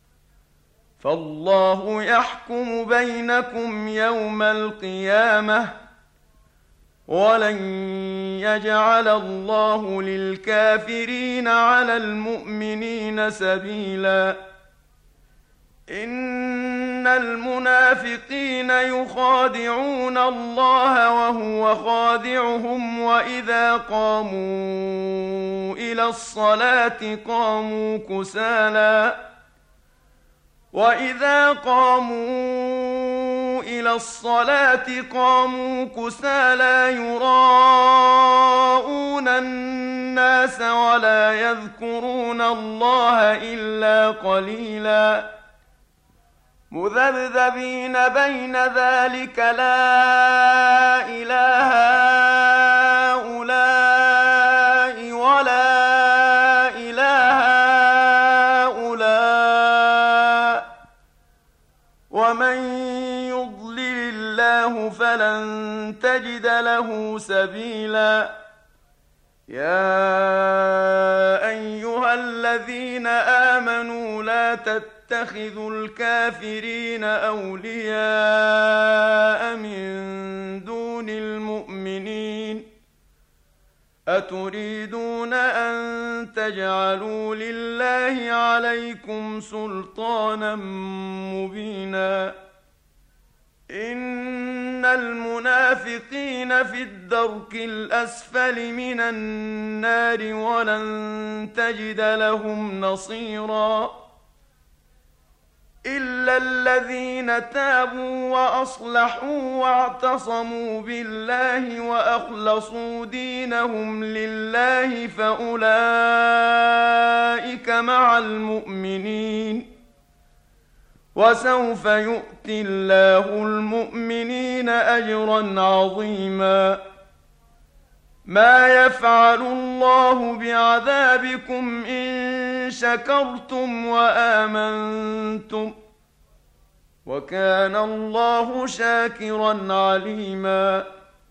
فالله يحكم بينكم يوم القيامة ولن يجعل الله للكافرين على المؤمنين سبيلا إن المنافقين يخادعون الله وهو خادعهم وإذا قاموا إلى الصلاة قاموا كسالى وإذا قاموا إلى الصلاة قاموا كسالى يراءون الناس ولا يذكرون الله إلا قليلا مذبذبين بين ذلك لا إله هؤلاء ولا إله هؤلاء ومن يضلل الله فلن تجد له سبيلا يا أيها الذين آمنوا لا تتبعوا اتخذوا الكافرين أولياء من دون المؤمنين أتريدون أن تجعلوا لله عليكم سلطانا مبينا إن المنافقين في الدرك الأسفل من النار ولن تجد لهم نصيرا إلا الذين تابوا وأصلحوا واعتصموا بالله وأخلصوا دينهم لله فأولئك مع المؤمنين وسوف يؤتي الله المؤمنين أجرا عظيما ما يفعل الله بعذابكم إن شكرتم وآمنتم وكان الله شاكرا عليما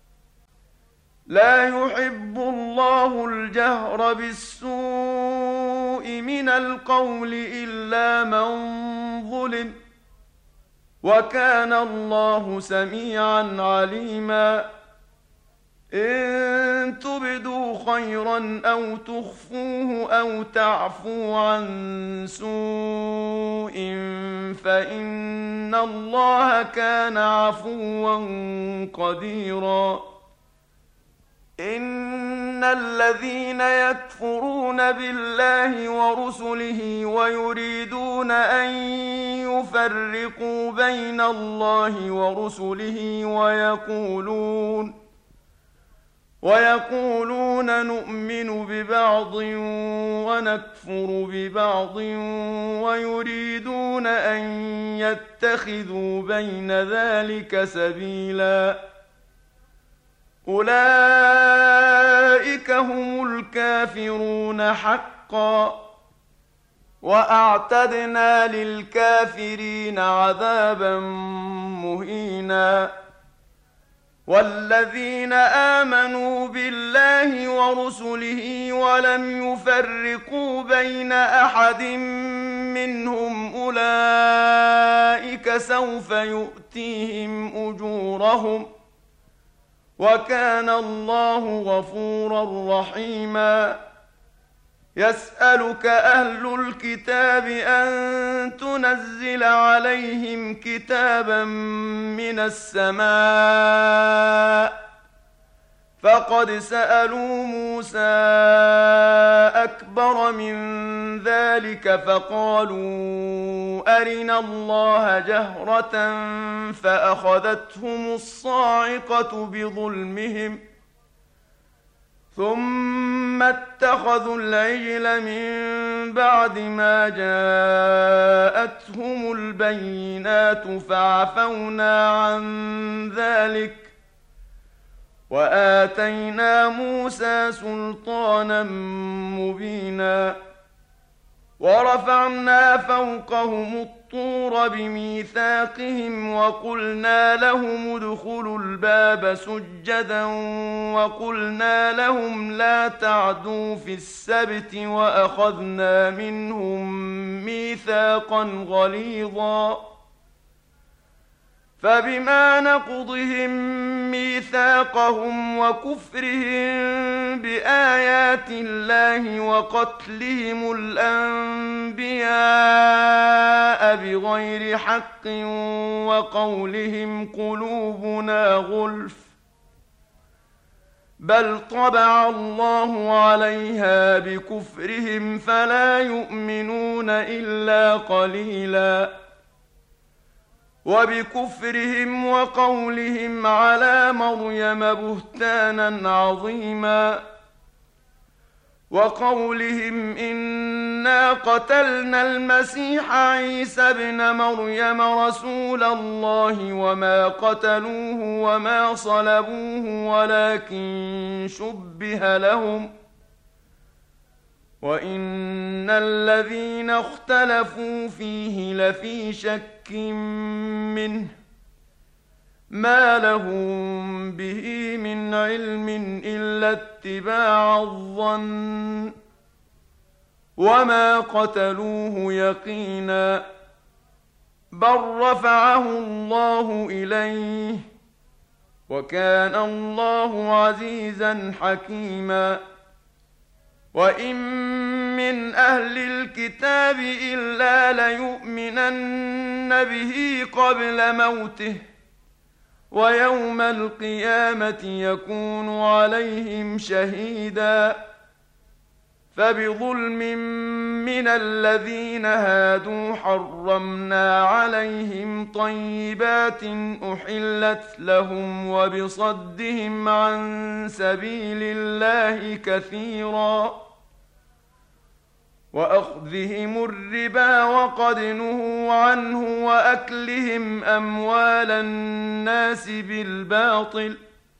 لا يحب الله الجهر بالسوء من القول إلا من ظلم وكان الله سميعا عليما إن تبدوا خيرا أو تخفوه أو تعفو عن سوء فإن الله كان عفوا قديرا إن الذين يكفرون بالله ورسله ويريدون أن يفرقوا بين الله ورسله ويقولون ويقولون نؤمن ببعض ونكفر ببعض ويريدون أن يتخذوا بين ذلك سبيلا أولئك هم الكافرون حقا وأعتدنا للكافرين عذابا مهينا والذين آمنوا بالله ورسله ولم يفرقوا بين أحد منهم أولئك سوف يؤتيهم أجورهم وكان الله غفورا رحيما. يسألك أهل الكتاب أن تنزل عليهم كتابا من السماء فقد سألوا موسى أكبر من ذلك فقالوا أرنا الله جهرة فأخذتهم الصاعقة بظلمهم ثم اتخذوا العجل من بعد ما جاءتهم البينات فعفونا عن ذلك وآتينا موسى سلطانا مبينا. ورفعنا فوقهم الطور بميثاقهم وقلنا لهم ادخلوا الباب سجدا وقلنا لهم لا تعدوا في السبت وأخذنا منهم ميثاقا غليظا فبما نقضهم ميثاقهم وكفرهم بآيات الله وقتلهم الأنبياء بغير حق وقولهم قلوبنا غلف بل طبع الله عليها بكفرهم فلا يؤمنون إلا قليلا. وبكفرهم وقولهم على مريم بهتانا عظيما وقولهم إنا قتلنا المسيح عيسى ابن مريم رسول الله وما قتلوه وما صلبوه ولكن شبه لهم وإن الذين اختلفوا فيه لفي شك منه ما لهم به من علم إلا اتباع الظن وما قتلوه يقينا بل رفعه الله إليه وكان الله عزيزا حكيما. وإن من أهل الكتاب إلا ليؤمنن به قبل موته ويوم القيامة يكون عليهم شهيدا. فبظلم من الذين هادوا حرمنا عليهم طيبات أحلت لهم وبصدهم عن سبيل الله كثيرا وأخذهم الربا وقد نهوا عنه وأكلهم أموال الناس بالباطل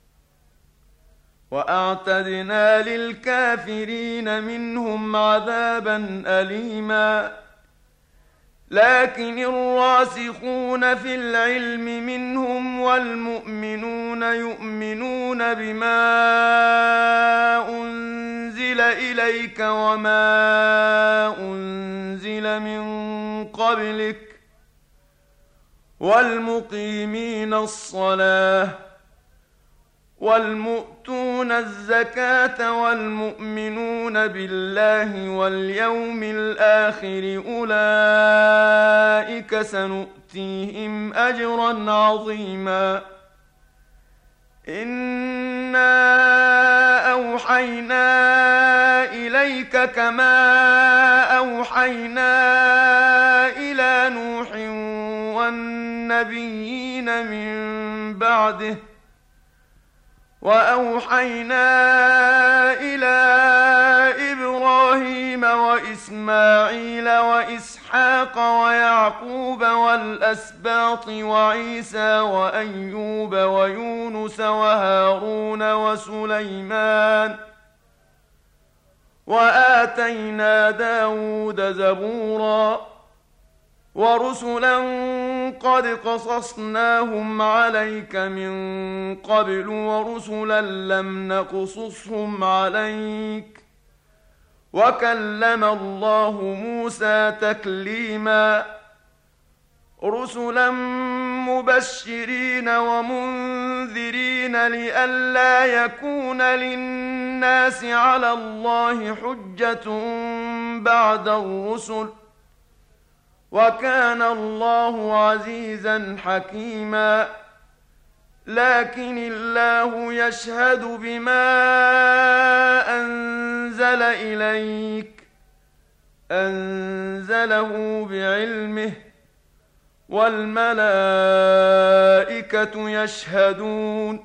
وأعتدنا للكافرين منهم عذابا أليما. لكن الراسخون في العلم منهم والمؤمنون يؤمنون بما أنزل إليك وما أنزل من قبلك والمقيمين الصلاة والمؤتون الزكاة والمؤمنون بالله واليوم الآخر أولئك سنؤتيهم أجرا عظيما. إنا أوحينا إليك كما أوحينا إلى نوح والنبيين من بعده وأوحينا إلى إبراهيم وإسماعيل وإسحاق ويعقوب والأسباط وعيسى وأيوب ويونس وهارون وسليمان وآتينا داود زبورا ورسلا قد قصصناهم عليك من قبل ورسلا لم نقصصهم عليك وكلم الله موسى تكليما رسلا مبشرين ومنذرين لئلا يكون للناس على الله حجة بعد الرسل وكان الله عزيزا حكيما لكن الله يشهد بما أنزل إليك أنزله بعلمه والملائكة يشهدون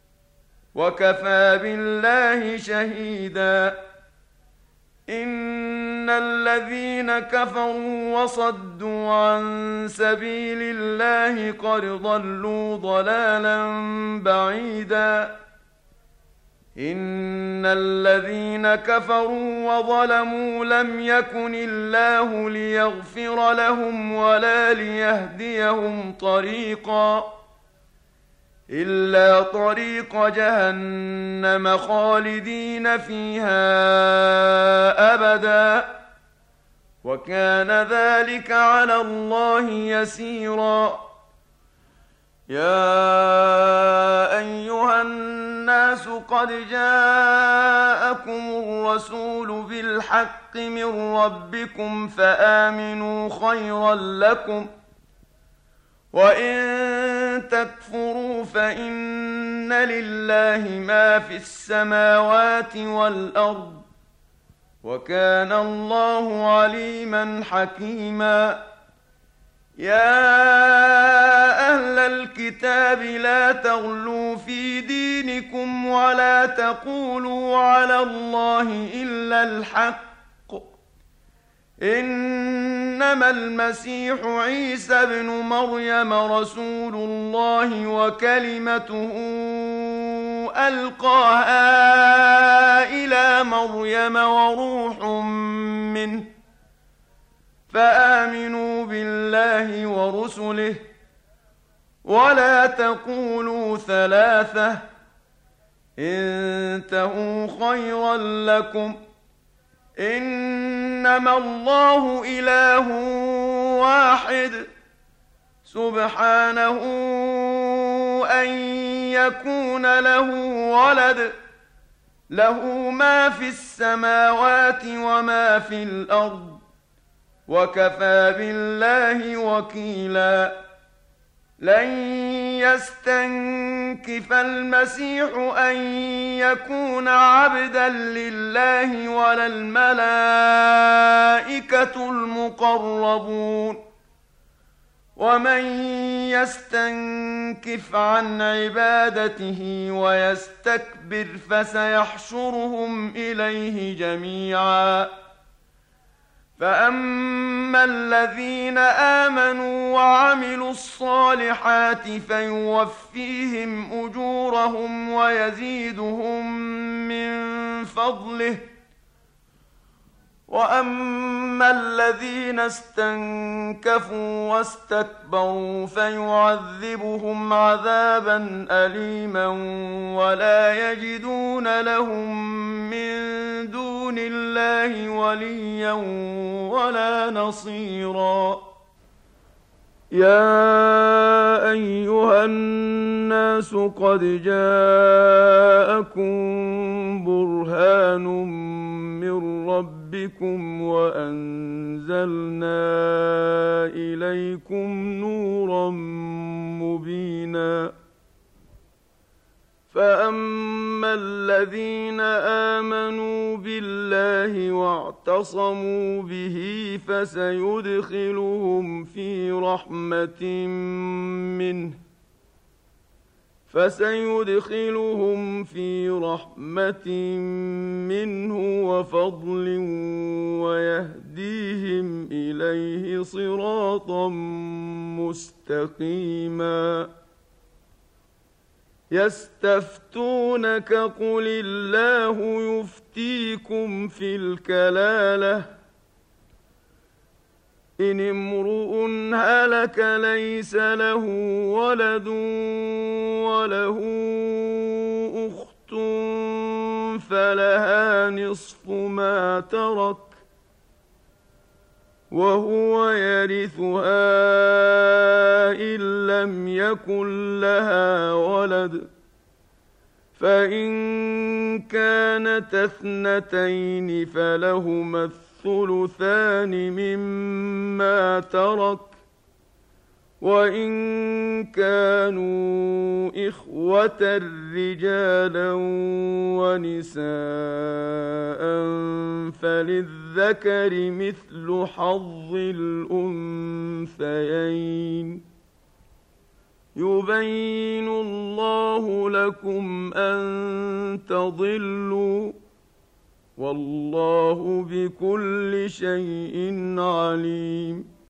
وكفى بالله شهيدا إن الذين كفروا وصدوا عن سبيل الله قد ضلوا ضلالا بعيدا إن الذين كفروا وظلموا لم يكن الله ليغفر لهم ولا ليهديهم طريقا إلا طريق جهنم خالدين فيها أبدا وكان ذلك على الله يسيرا يا أيها الناس قد جاءكم الرسول بالحق من ربكم فآمنوا خيرا لكم وإن تكفروا فإن لله ما في السماوات والأرض وكان الله عليما حكيما يا أهل الكتاب لا تغلوا في دينكم ولا تقولوا على الله إلا الحق إنما المسيح عيسى ابن مريم رسول الله وكلمته ألقاها إلى مريم وروح منه فآمنوا بالله ورسله ولا تقولوا ثلاثة انتهوا خيرا لكم إنما الله إله واحد سبحانه أن يكون له ولد له ما في السماوات وما في الأرض وكفى بالله وكيلا لن يستنكف المسيح أن يكون عبدا لله ولا الملائكة المقربون ومن يستنكف عن عبادته ويستكبر فسيحشرهم إليه جميعا فأما الذين آمنوا وعملوا الصالحات فيوفيهم أجورهم ويزيدهم من فضله وأما الذين استنكفوا واستكبروا فيعذبهم عذابا أليما ولا يجدون لهم من دون الله وليا ولا نصيرا يا أيها الناس قد جاءكم برهان من ربكم وأنزلنا إليكم نورا مبينا فأما الذين آمنوا بالله واعتصموا به فسيدخلهم في رحمة منه فسيدخلهم في رحمة منه وفضل ويهديهم إليه صراطا مستقيما يستفتونك قل الله يفتيكم في الكلالة إن امرؤ هلك ليس له ولد وله أخت فلها نصف ما ترك وهو يرثها إن لم يكن لها ولد فإن كانتا اثنتين فلهما الثلثان مما ترك وإن كانوا إخوة رجالا ونساء فللذكر مثل حظ الأنثيين يبين الله لكم أن تضلوا والله بكل شيء عليم.